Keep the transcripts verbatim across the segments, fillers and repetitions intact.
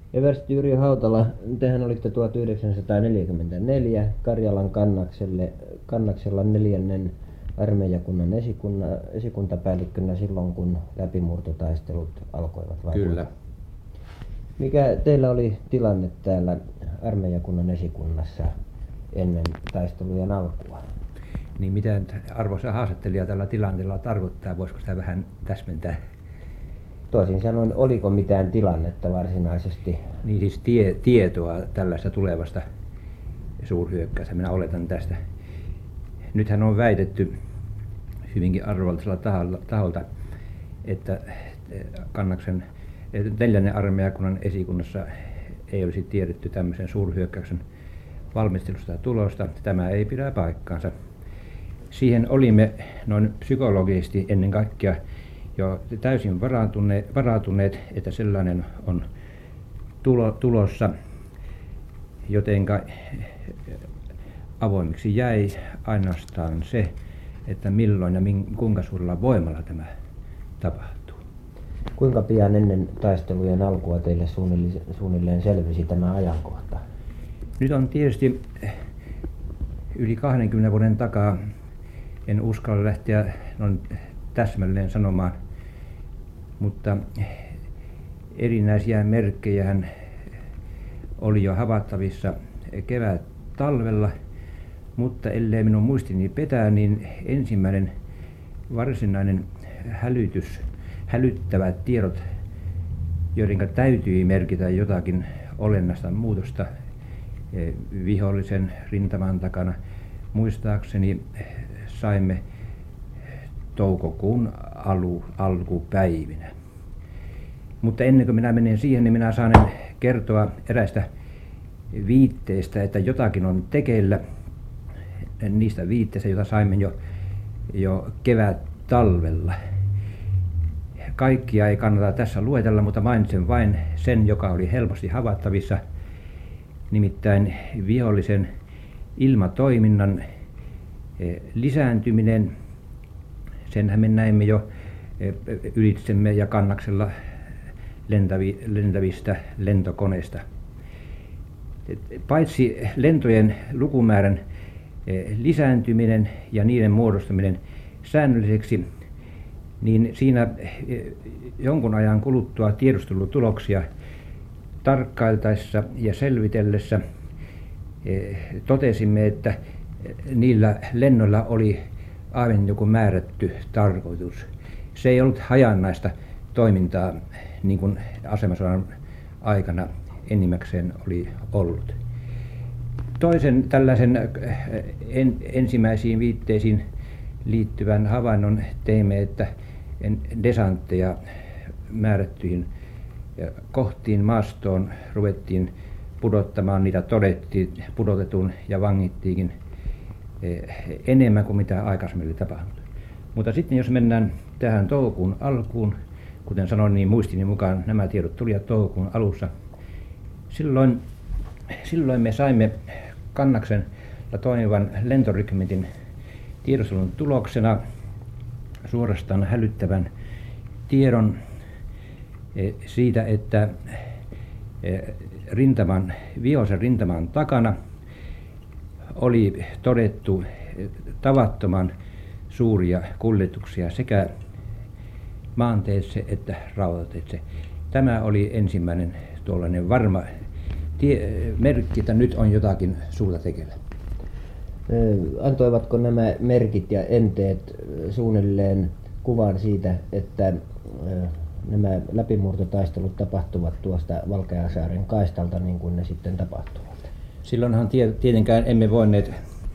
Eversti Yrjö Hautala, tehän olitte tuhatyhdeksänsataaneljäkymmentäneljä Karjalan kannakselle, kannaksella neljännen armeijakunnan esikunna, esikuntapäällikkönä silloin, kun läpimurtotaistelut alkoivat. Vai Kyllä. Mikä teillä oli tilanne täällä armeijakunnan esikunnassa ennen taistelujen alkua? Niin mitä arvoisa haastattelija tällä tilanteella tarkoittaa, voisiko sitä vähän täsmentää? Toisin sanoen, oliko mitään tilannetta varsinaisesti? Niin siis tie, tietoa tällaista tulevasta suurhyökkäystä, minä oletan tästä. Nythän on väitetty hyvinkin arvollisella taholta, että Kannaksen neljännen armeijakunnan esikunnassa ei olisi tiedetty tämmöisen suurhyökkäyksen valmistelusta ja tulosta. Tämä ei pidä paikkaansa. Siihen olimme noin psykologisesti ennen kaikkea jo täysin varautuneet, varautuneet että sellainen on tulo, tulossa, jotenka avoimiksi jäi ainoastaan se, että milloin ja min, kuinka suurella voimalla tämä tapahtuu. Kuinka pian ennen taistelujen alkua teille suunnilleen, suunnilleen selvisi tämä ajankohta? Nyt on tietysti yli kahdenkymmenen vuoden takaa, en uskalla lähteä noin täsmälleen sanomaan, mutta erinäisiä merkkejähän oli jo havaittavissa kevät talvella, mutta ellei minun muistini petää, niin ensimmäinen varsinainen hälytys, hälyttävät tiedot, joiden täytyi merkitä jotakin olennaista muutosta vihollisen rintaman takana, muistaakseni saimme toukokuun alu, alkupäivinä. Mutta ennen kuin minä menen siihen, niin minä saan kertoa eräistä viitteistä, että jotakin on tekeillä. Niistä viitteistä, joita saimme jo, jo kevät talvella. Kaikkia ei kannata tässä luetella, mutta mainitsen vain sen, joka oli helposti havaittavissa. Nimittäin vihollisen ilmatoiminnan lisääntyminen. Senhän me näimme jo ylitsemme ja Kannaksella lentävi, lentävistä lentokoneista. Paitsi lentojen lukumäärän lisääntyminen ja niiden muodostaminen säännölliseksi, niin siinä jonkun ajan kuluttua tiedustelutuloksia tarkkailtaessa ja selvitellessä totesimme, että niillä lennoilla oli aivan joku määrätty tarkoitus. Se ei ollut hajannaista toimintaa, niin kuin asemasodan aikana enimmäkseen oli ollut. Toisen tällaisen en, ensimmäisiin viitteisiin liittyvän havainnon teimme, että desantteja määrättyihin kohtiin maastoon ruvettiin pudottamaan, niitä todettiin pudotetun ja vangittiinkin enemmän kuin mitä aikaisemmin oli tapahtunut. Mutta sitten jos mennään tähän toukokuun alkuun, kuten sanoin, niin muistini mukaan nämä tiedot tulivat toukokuun alussa. Silloin, silloin me saimme Kannaksen toimivan lentorykmentin tiedustelun tuloksena suorastaan hälyttävän tiedon siitä, että rintaman, vihollisen rintaman takana oli todettu tavattoman suuria kuljetuksia sekä maanteitse että rautateitse. Tämä oli ensimmäinen tuollainen varma tie, merkki, että nyt on jotakin suurta tekeillä. Antoivatko nämä merkit ja enteet suunnilleen kuvan siitä, että nämä läpimurtotaistelut tapahtuvat tuosta Valkeasaaren kaistalta niin kuin ne sitten tapahtuvat? Silloinhan tietenkään emme voineet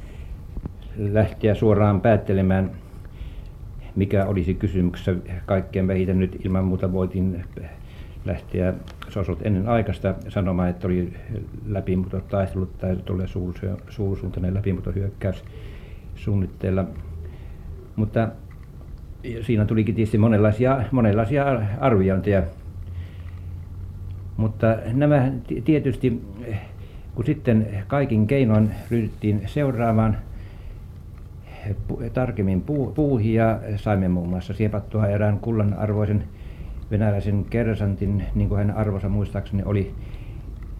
lähteä suoraan päättelemään, mikä olisi kysymyksessä. Kaikkein vähiten nyt ilman muuta voitiin lähteä, se olisi ollut ennen aikaista, sanomaan, että oli läpimurtotaistelut tai tulee suursuuntainen läpimurtohyökkäys suunnitteilla. Mutta siinä tulikin tietysti monenlaisia, monenlaisia arviointeja. Mutta nämä tietysti, kun sitten kaikin keinoin ryhdyttiin seuraamaan tarkemmin puuhia, saimme muun muassa siepattua erään kullanarvoisen venäläisen kersantin, niin kuin hänen arvonsa muistaakseni oli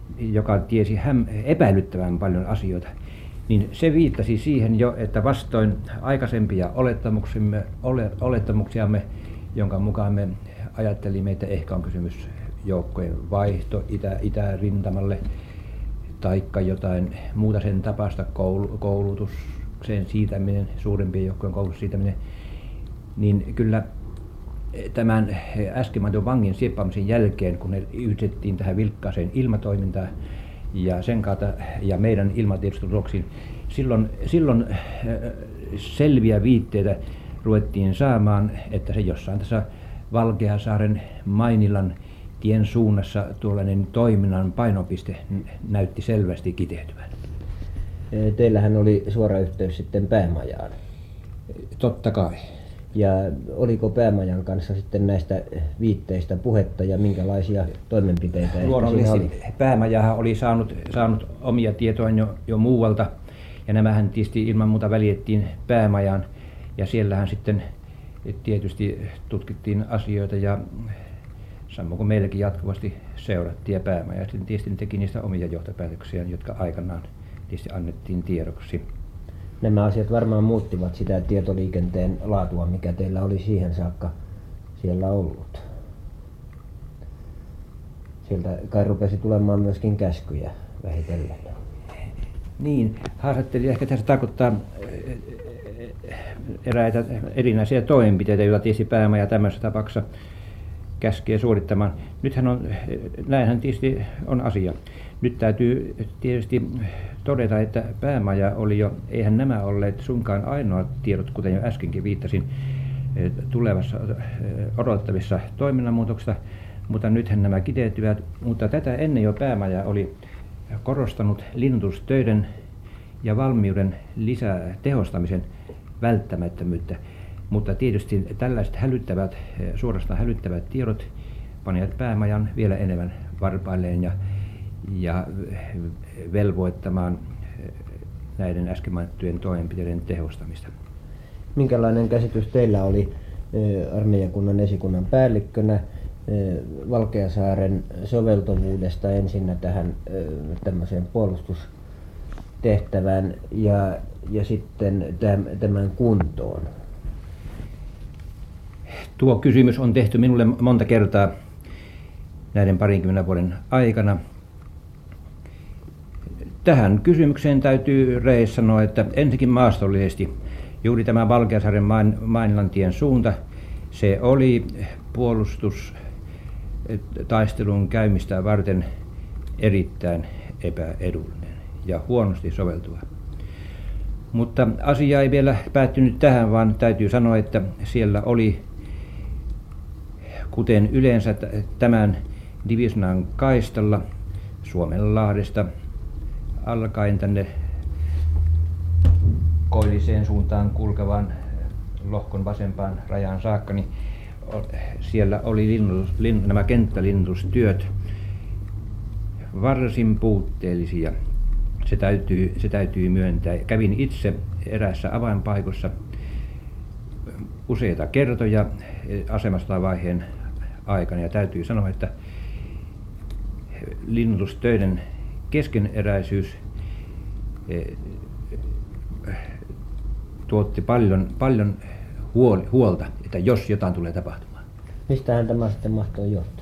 joka tiesi häm, epäilyttävän paljon asioita, niin se viittasi siihen jo, että vastoin aikaisempia olettamuksiamme, ole, olettamuksiamme, jonka mukaan me ajattelimme, että ehkä on kysymys joukkojen vaihto itä, itärintamalle, taikka jotain muuta sen tapaista, koulutuksen siirtäminen, suurempien joukkojen koulutuksen siirtäminen, niin kyllä tämän äsken mainitun vangin sieppaamisen jälkeen, kun ne yhdistettiin tähän vilkkaaseen ilmatoimintaan ja sen kautta ja meidän ilmatiedustelutuloksiin, silloin, silloin selviä viitteitä ruvettiin saamaan, että se jossain tässä Valkeasaaren Mainilan tien suunnassa tuollainen toiminnan painopiste näytti selvästi kiteytyvän. Teillähän oli suora yhteys sitten päämajaan. Totta kai. Ja oliko päämajan kanssa sitten näistä viitteistä puhetta ja minkälaisia toimenpiteitä luonnollisesti oli? Päämajahan oli saanut, saanut omia tietoja jo, jo muualta, ja nämähän tietysti ilman muuta väljettiin päämajaan, ja siellähän sitten tietysti tutkittiin asioita ja samoin kuin meilläkin jatkuvasti seurattiin, ja päämaja sitten tietysti teki niistä omia johtopäätöksiä, jotka aikanaan tietysti annettiin tiedoksi. Nämä asiat varmaan muuttivat sitä tietoliikenteen laatua, mikä teillä oli siihen saakka siellä ollut. Sieltä kai rupesi tulemaan myöskin käskyjä vähitellen. Niin, haastattelija ehkä tässä tarkoittaa eräitä erinäisiä toimenpiteitä, joita tietysti päämaja tämmöisessä tapauksessa käskee suorittamaan. Nythän on, näinhän tietysti on asia. Nyt täytyy tietysti todeta, että päämaja oli jo, eihän nämä olleet suinkaan ainoat tiedot, kuten jo äskenkin viittasin, tulevassa odotettavissa toiminnanmuutoksista, mutta nythän nämä kiteytyvät. Mutta tätä ennen jo päämaja oli korostanut linnuitustöiden ja valmiuden lisää tehostamisen välttämättömyyttä. Mutta tietysti tällaiset hälyttävät, suorastaan hälyttävät tiedot panivat päämajan vielä enemmän varpailleen ja, ja velvoittamaan näiden äsken mainittujen toimenpiteiden tehostamista. Minkälainen käsitys teillä oli armeijakunnan esikunnan päällikkönä Valkeasaaren soveltuvuudesta ensinnä tähän tämmöiseen puolustustehtävään ja, ja sitten tämän kuntoon? Tuo kysymys on tehty minulle monta kertaa näiden parinkymmenen vuoden aikana. Tähän kysymykseen täytyy Reis sanoa, että ensinnäkin maastollisesti juuri tämä Valkeasaaren Mainilantien suunta, se oli puolustustaistelun käymistä varten erittäin epäedullinen ja huonosti soveltuva. Mutta asia ei vielä päättynyt tähän, vaan täytyy sanoa, että siellä oli, kuten yleensä tämän divisionan kaistalla Suomenlahdesta alkaen tänne koilliseen suuntaan kulkevan lohkon vasempaan rajaan saakka, niin siellä oli linnus, lin, nämä kenttälinnustyöt varsin puutteellisia. Se täytyy, se täytyy myöntää. Kävin itse eräässä avainpaikossa useita kertoja asemasta vaiheen aikana ja täytyy sanoa, että linnutustöiden keskeneräisyys tuotti paljon, paljon huolta, että jos jotain tulee tapahtumaan. Mistähän tämä sitten mahtoi johtua?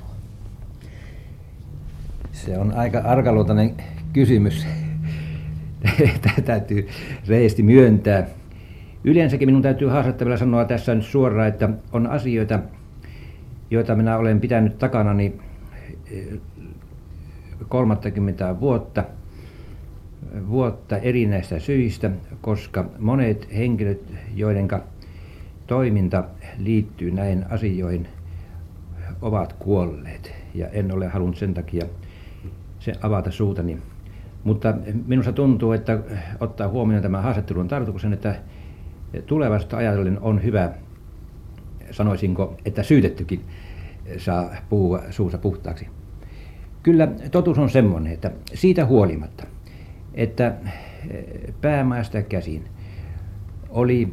Se on aika arkaluontainen kysymys. Täytyy rehellisesti myöntää. Yleensäkin minun täytyy haastattelevalla sanoa tässä nyt suoraan, että on asioita, joita minä olen pitänyt takanani kolmekymmentä vuotta, vuotta erinäistä syistä, koska monet henkilöt, joidenka toiminta liittyy näihin asioihin, ovat kuolleet ja en ole halunnut sen takia se avata suutani. Mutta minusta tuntuu, että ottaa huomioon tämän haastattelun tarkoituksen, että tulevasta ajatellen on hyvä, sanoisinko, että syytettykin saa puhua suussa puhtaaksi. Kyllä totuus on semmoinen, että siitä huolimatta, että päämaasta käsin oli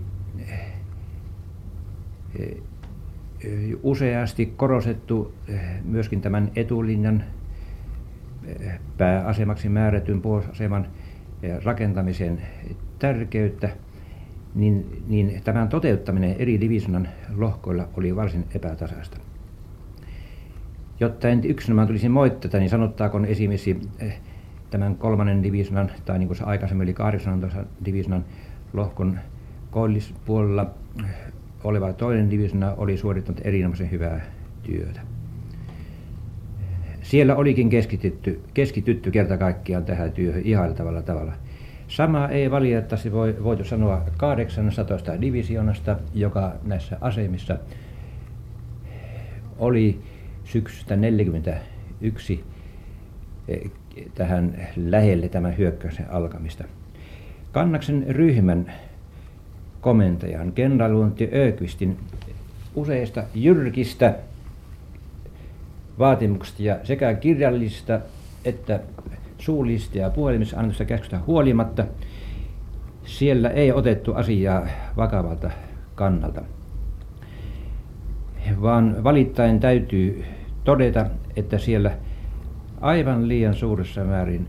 useasti korostettu myöskin tämän etulinjan pääasemaksi määrätyn puolustusaseman rakentamisen tärkeyttä, niin, niin tämän toteuttaminen eri divisionan lohkoilla oli varsin epätasaista. Jotta en yksinomaan tulisi moitteita, niin sanottakoon esimerkiksi tämän kolmannen divisionan, tai niin kuin se aikaisemmin oli kahdeksannentoista divisionan lohkon koillispuolella oleva toinen divisiona oli suorittanut erinomaisen hyvää työtä. Siellä olikin keskitytty, keskitytty kerta kaikkiaan tähän työhön ihailtavalla tavalla. Sama ei valitettavasti voi, voitu sanoa kahdeksannestatoista divisioonasta, joka näissä asemissa oli syksystä neljäkymmentäyksi tähän lähelle tämän hyökkäyksen alkamista. Kannaksen ryhmän komentajan kenraaliluutnantti Öqvistin useista jyrkistä vaatimuksista ja sekä kirjallisista että suullisista ja puhelimissa annetusta käskystä huolimatta siellä ei otettu asiaa vakavalta kannalta, vaan valittain täytyy todeta, että siellä aivan liian suuressa määrin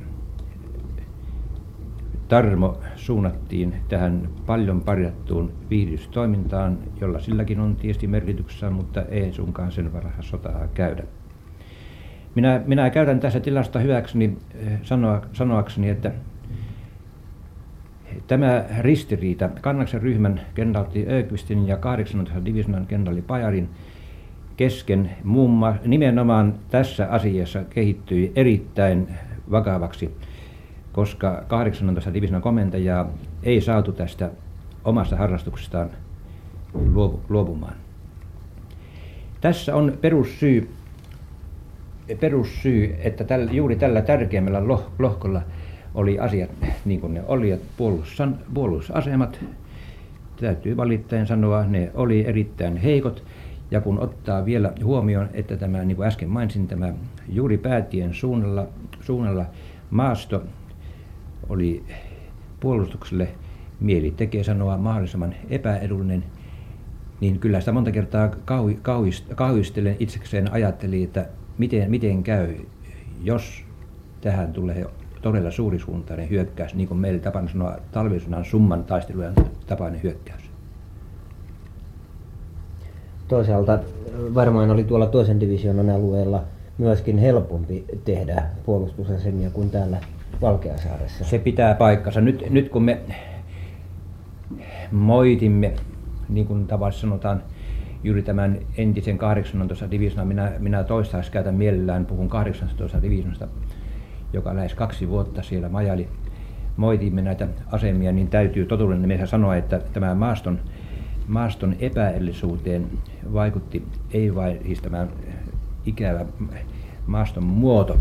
tarmo suunnattiin tähän paljon parjattuun viihdytystoimintaan, jolla silläkin on tietysti merkityksessä, mutta ei suinkaan sen varassa sotaa käydä. Minä, minä käytän tässä tilasta hyväkseni sanoa, sanoakseni, että tämä ristiriita Kannaksen ryhmän kenraali Öqvistin ja kahdeksannentoista divisionan kenraali Pajarin kesken muun muassa nimenomaan tässä asiassa kehittyi erittäin vakavaksi, koska kahdeksannentoista divisionan komentajaa ei saatu tästä omasta harrastuksestaan luopumaan. Tässä on perussyy, perussyy että tällä, juuri tällä tärkeimmällä lohkolla oli asiat niin kuin ne oli, puolustusasemat, täytyy valittain sanoa, ne oli erittäin heikot. Ja kun ottaa vielä huomioon, että tämä, niin kuin äsken mainitsin, tämä juuri päätien suunnalla, suunnalla maasto oli puolustukselle, mieli tekee sanoa, mahdollisimman epäedullinen, niin kyllä sitä monta kertaa kauhistellen itsekseen ajatteli, että miten, miten käy, jos tähän tulee todella suurisuuntainen hyökkäys, niin kuin meillä tapana sanoa talvisodan summan taistelujen tapainen hyökkäys. Toisaalta varmaan oli tuolla toisen divisioonan alueella myöskin helpompi tehdä puolustusasemia kuin täällä Valkeasaaressa. Se pitää paikkansa. Nyt, nyt kun me moitimme, niin kuin tavallisesti sanotaan, juuri tämän entisen kahdeksannentoista divisioonan, minä, minä toistaiseksi käytän mielellään, puhun kahdeksannestatoista divisioonasta, joka lähes kaksi vuotta siellä majaili. Moitimme näitä asemia, niin täytyy totuuden nimessä sanoa, että tämä maaston Maaston epäedellisuuteen vaikutti ei vain siis tämä ikävä maaston muoto,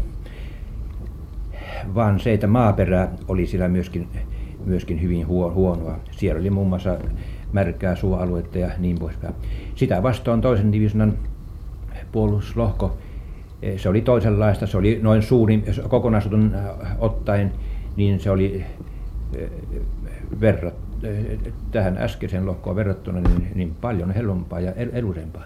vaan se, että maaperä oli siellä myöskin, myöskin hyvin huonoa. Siellä oli muun muassa märkää suoaluetta ja niin poispäin. Sitä vastoin toisen divisionan puolustuslohko, se oli toisenlaista, se oli noin suurin kokonaisuuden ottaen, niin se oli verrat tähän äskeiseen lohkoon verrattuna niin, niin paljon helpompaa ja edullisempaa.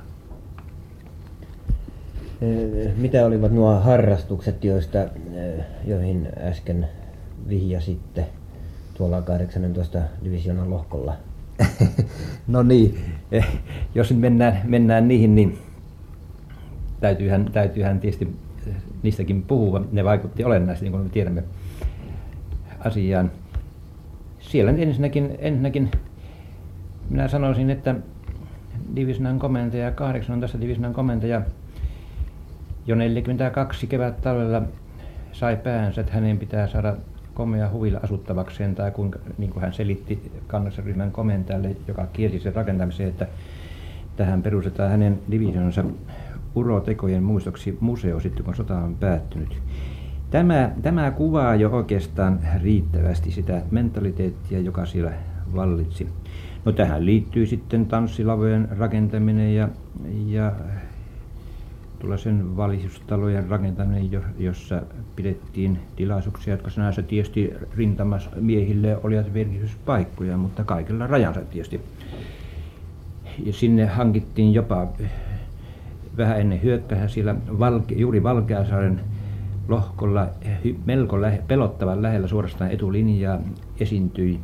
Mitä olivat nuo harrastukset, joista, joihin äsken vihjasitte tuolla kahdeksannentoista divisioonan lohkolla? No niin, jos nyt mennään, mennään niihin, niin täytyyhän, täytyyhän tietysti niistäkin puhua. Ne vaikutti olennaisesti, niin kuin me tiedämme, asiaan. Siellä ensinnäkin, ensinnäkin minä sanoisin, että divisionan komentaja, kahdeksannentoista divisionan komentaja jo neljäkymmentäkaksi kevättalvella sai päänsä, että hänen pitää saada komea huvilla asuttavakseen, tai kuinka, niin kuin hän selitti Kannaksen ryhmän komentajalle, joka kielsi sen rakentamiseen, että tähän perustetaan hänen divisionansa urotekojen muistoksi museo sitten, kun sota on päättynyt. Tämä, tämä kuvaa jo oikeastaan riittävästi sitä mentaliteettia, joka siellä vallitsi. No tähän liittyy sitten tanssilavojen rakentaminen ja, ja tuollaisen valisustalojen rakentaminen, jossa pidettiin tilaisuuksia, jotka sinänsä tietysti rintamamiehille olivat virkistyspaikkoja, mutta kaikilla rajansa tietysti. Ja sinne hankittiin jopa vähän ennen hyökkäystä siellä Valke, juuri Valkeasaaren lohkolla melko lähe, pelottavan lähellä suorastaan etulinjaa esiintyi,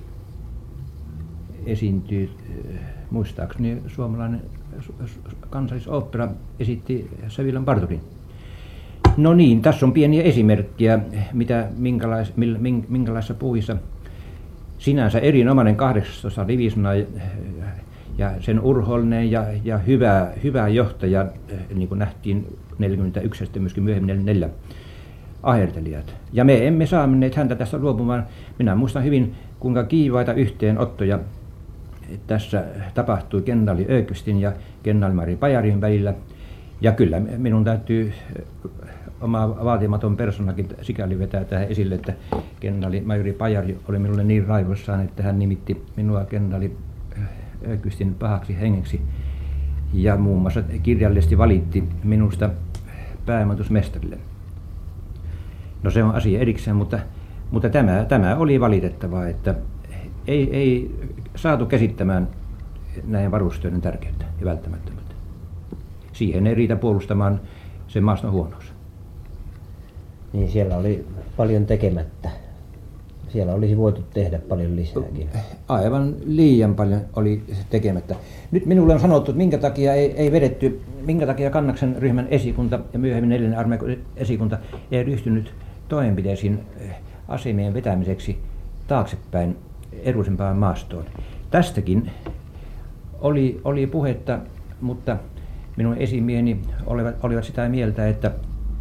esiintyi muistaakseni suomalainen Kansallisooppera esitti Sevillan Bartokin. No niin, tässä on pieniä esimerkkejä, mitä, minkälais, minkälaisissa puuhissa sinänsä erinomainen kahdeksantoista divisona ja, ja sen urhollinen ja, ja hyvä, hyvä johtaja, niin kuin nähtiin neljäkymmentäyksi ja sitten myöskin myöhemmin neljäkymmentäneljä ahertelijat. Ja me emme saaneet häntä tästä luopumaan. Minä muistan hyvin, kuinka kiivaita yhteenottoja tässä tapahtui kenraali Öqvistin ja kenraali-majori Pajarin välillä. Ja kyllä minun täytyy oma vaatimaton persoonakin sikäli vetää tähän esille, että kenraali-majori Pajari oli minulle niin raivoissaan, että hän nimitti minua kenraali Öqvistin pahaksi hengeksi. Ja muun muassa kirjallisesti valitti minusta päämatusmestarille. No se on asia erikseen, mutta, mutta tämä, tämä oli valitettavaa, että ei, ei saatu käsittämään näiden varusteiden tärkeyttä ja välttämättömyyttä. Siihen ei riitä puolustamaan sen maaston huonous. Niin siellä oli paljon tekemättä. Siellä olisi voitu tehdä paljon lisääkin. Aivan liian paljon oli tekemättä. Nyt minulle on sanottu, että minkä takia ei, ei vedetty, minkä takia Kannaksen ryhmän esikunta ja myöhemmin neljännen armeijan esikunta ei ryhtynyt toimenpiteisiin asemien vetämiseksi taaksepäin edullisempaan maastoon. Tästäkin oli, oli puhetta, mutta minun esimieheni olivat, olivat sitä mieltä, että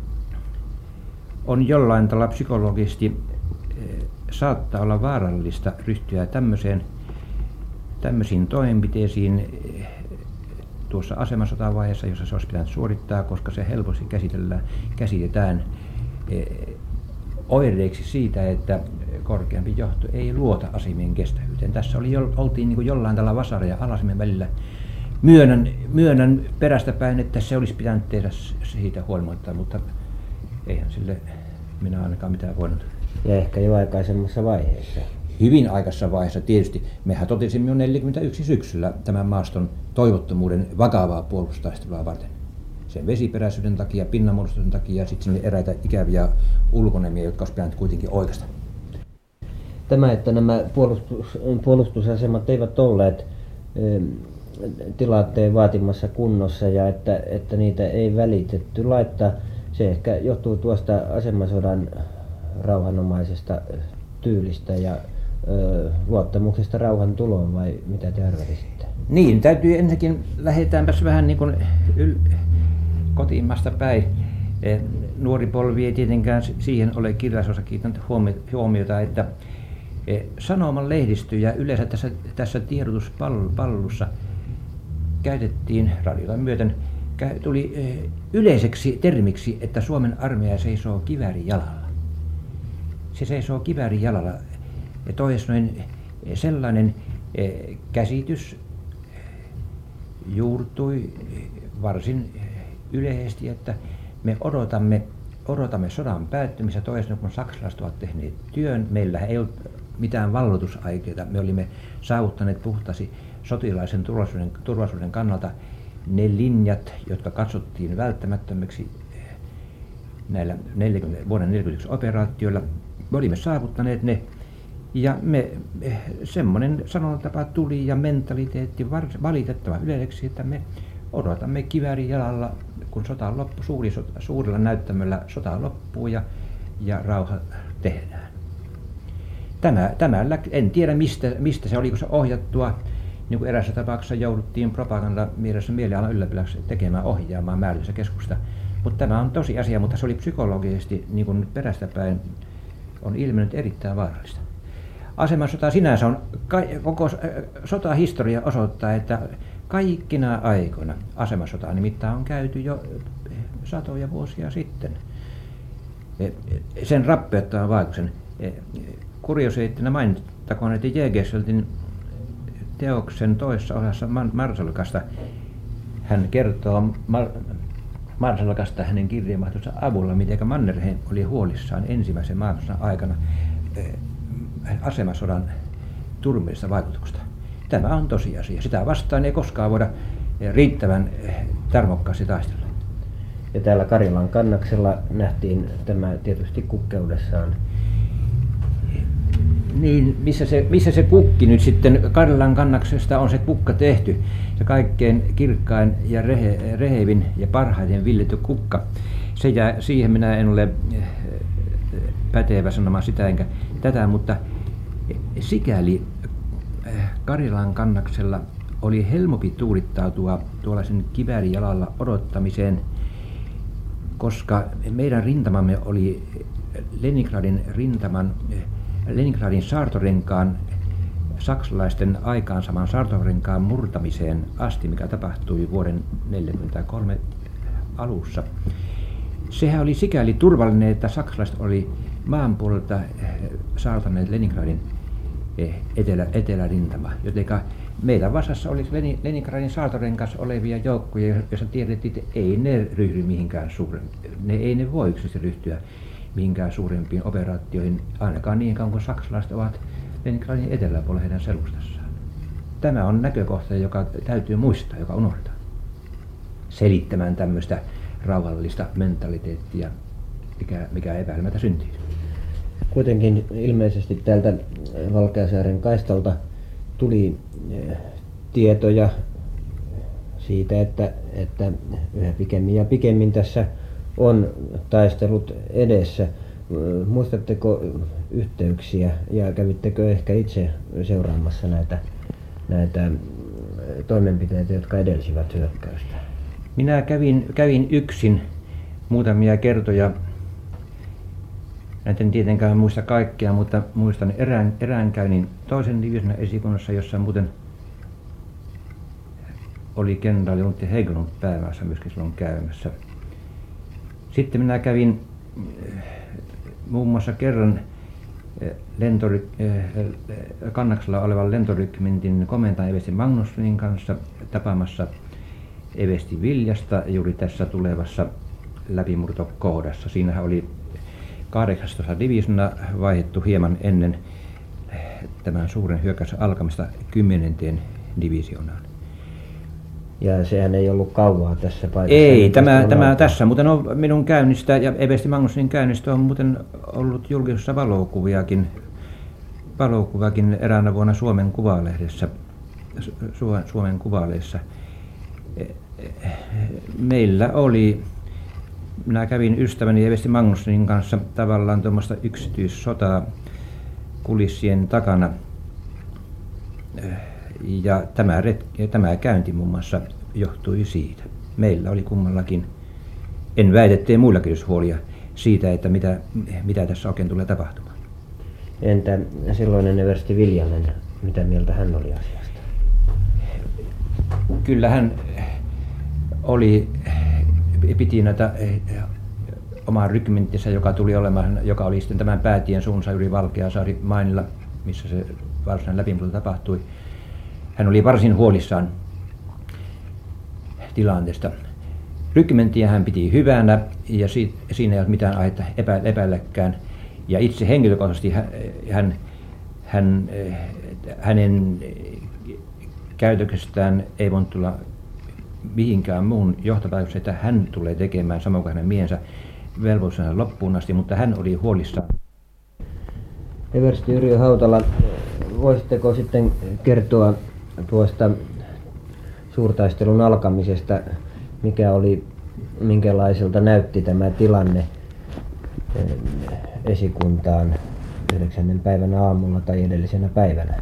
on jollain tavalla psykologisesti saattaa olla vaarallista ryhtyä tämmöiseen, tämmöisiin toimenpiteisiin tuossa asemasotavaiheessa, jossa se olisi pitänyt suorittaa, koska se helposti käsitellään, käsitetään oireiksi siitä, että korkeampi johto ei luota asemien kestävyyteen. Tässä oli, oltiin niin kuin jollain tällä vasara ja alasemen välillä. Myönnän, myönnän perästä päin, että se olisi pitänyt tehdä siitä huolimatta, mutta eihän sille minä ainakaan mitään voinut. Ja ehkä jo aikaisemmassa vaiheessa. Hyvin aikaisessa vaiheessa tietysti. Mehän totesimme jo neljäkymmentäyksi syksyllä tämän maaston toivottomuuden vakavaa puolustustaistelua varten. Sen vesiperäisyyden takia, pinnanmuodostuksen takia ja sitten sinne eräitä ikäviä ulkonemia, jotka olisi pitänyt kuitenkin oikaista. Tämä, että nämä puolustus, puolustusasemat eivät olleet e, tilanteen vaatimassa kunnossa ja että, että niitä ei välitetty laittaa, se ehkä johtuu tuosta asemasodan rauhanomaisesta tyylistä ja ö, luottamuksesta rauhan tuloon, vai mitä te arvelisitte? Niin, täytyy ensinnäkin lähdetäänpäs vähän niin kuin yl- kotimaasta päin. E, nuori polvi ei tietenkään siihen ole kirjallisuudessa kiinnittänyt huomiota, että e, sanoman lehdistö ja yleensä tässä, tässä tiedotuspallussa käytettiin radiota myöten, tuli e, yleiseksi termiksi, että Suomen armeija seisoo kiväärin jalalla. Se seisoo kiväärin jalalla. Ja toisin sellainen e, käsitys juurtui varsin yleisesti, että me odotamme, odotamme sodan päättymistä toisin kun saksalaiset ovat tehneet työn. Meillä ei ollut mitään valloitusaikeita. Me olimme saavuttaneet puhtaasti sotilaisen turvallisuuden, turvallisuuden kannalta ne linjat, jotka katsottiin välttämättömiksi näillä neljäkymmentä, vuoden neljäkymmentäyksi operaatioilla. Me olimme saavuttaneet ne ja me, semmoinen sanontatapa tuli ja mentaliteetti var, valitettavan yleiseksi, että me odotamme kiväärin jalalla, kun sota loppu, suuri, suurella näyttämöllä sota loppuu ja, ja rauha tehdään. Tämä, tämä, en tiedä mistä, mistä se oliko se ohjattua, niin kuin erässä tapauksessa jouduttiin propaganda mielessä mielialan ylläpidoksi tekemään ohjaamaan määrällistä keskusta. Mutta tämä on tosi asia, mutta se oli psykologisesti, niin kuin nyt perästä päin, on ilmennyt erittäin vaarallista. Asemasota sinänsä on, koko sotahistoria osoittaa, että kaikkina aikoina asemasota nimittäin on käyty jo satoja vuosia sitten. Sen rappeuttavan vaikutuksen. Kuriositeettina mainittakoon, että Jägerseltin teoksen toisessa osassa Marsalkasta hän kertoo Mar- Marsalkasta hänen kirjeenvaihtonsa avulla, miten Mannerheim oli huolissaan ensimmäisen maailmansodan aikana asemasodan turmellisesta vaikutuksesta. Tämä on tosiasia. Sitä vastaan ei koskaan voida riittävän tarmokkaasti taistella. Ja täällä Karilan kannaksella nähtiin tämä tietysti kukkeudessaan. Niin, missä se, missä se kukki nyt sitten, Karilan kannaksesta on se kukka tehty. Se kaikkein kirkkain ja rehe, rehevin ja parhaiten viljelty kukka. Se jää, siihen minä en ole pätevä sanomaan sitä enkä tätä, mutta sikäli Karilan kannaksella oli helpompi tuudittautua tuollaisen kiväärijalalla odottamiseen, koska meidän rintamamme oli Leningradin rintaman, Leningradin saartorenkaan, saksalaisten aikaansaman saartorenkaan murtamiseen asti, mikä tapahtui vuoden tuhatyhdeksänsataaneljäkymmentäkolme alussa. Sehän oli sikäli turvallinen, että saksalaiset oli maan puolelta saartaneet Leningradin etelä, etelärintama, jotenka meidän vastassa oli Leningradin saartorenkaassa olevia joukkoja, joissa tiedettiin, että ei ne ryhdy mihinkään suurempiin, ne ei ne voi yksinkertaisesti ryhtyä mihinkään suurempiin operaatioihin, ainakaan niin kauan kuin saksalaiset ovat Leningradin eteläpuolella heidän selustassaan. Tämä on näkökohta, joka täytyy muistaa, joka unohdetaan, selittämään tämmöistä rauhallista mentaliteettia, mikä, mikä epäilemättä syntyy. Kuitenkin ilmeisesti täältä Valkeasaaren kaistalta tuli tietoja siitä, että, että yhä pikemmin ja pikemmin tässä on taistelut edessä. Muistatteko yhteyksiä ja kävittekö ehkä itse seuraamassa näitä, näitä toimenpiteitä, jotka edelsivät hyökkäystä? Minä kävin, kävin yksin muutamia kertoja. En tietenkään muista kaikkea, mutta muistan erään, erään käynnin toisen divisionan esikunnassa, jossa muuten oli kenraali Luntti Hägglund päämässä myöskin silloin käymässä. Sitten minä kävin muun muassa kerran lentory, kannaksella olevan lentorykmentin komentajan eversti Magnussonin kanssa tapaamassa eversti Viljasta juuri tässä tulevassa läpimurtokohdassa. Siinähän oli kahdeksastoista divisiona vaihdettu hieman ennen tämän suuren hyökkäyksen alkamista kymmenenteen divisioonaan. Ja sehän ei ollut kauaa tässä paikassa. Ei, tämä, tämä tässä muuten on minun käynnistä ja eversti Magnussonin käynnistä on muuten ollut julkisuudessa valokuviakin, valokuvakin eräänä vuonna Suomen Kuvalehdessä, Su- Suomen Kuvalehdessä. Meillä oli, minä kävin ystäväni eversti Magnussonin kanssa tavallaan tuommoista yksityissotaa kulissien takana. Ja tämä, retki, tämä käynti muun muassa johtui siitä. Meillä oli kummallakin, en väitä, ettei muillakin olisi huolia siitä, että mitä, mitä tässä oikein tulee tapahtumaan. Entä silloinen eversti Viljanen, mitä mieltä hän oli asiasta? Kyllä hän oli, piti näitä omaa rykmenttinsä, joka tuli olemaan, joka oli sitten tämän päätien suunsa yli Valkeasaari Mainilla, missä se varsinainen läpimurto tapahtui. Hän oli varsin huolissaan tilanteesta. Rykmenttiä hän piti hyvänä ja si- siinä ei ole mitään aihetta epä- epäilläkään. Ja itse henkilökohtaisesti hän, hän, hän, hänen käytöksestään ei voinut tulla mihinkään muun johtopäätöksen, että hän tulee tekemään samoin kuin hänen miehensä velvollisuutensa loppuun asti, mutta hän oli huolissaan. Eversti Yrjö Hautala, voisitteko sitten kertoa tuosta suurtaistelun alkamisesta, mikä oli, minkälaiselta näytti tämä tilanne esikuntaan yhdeksännen päivän aamulla tai edellisenä päivänä?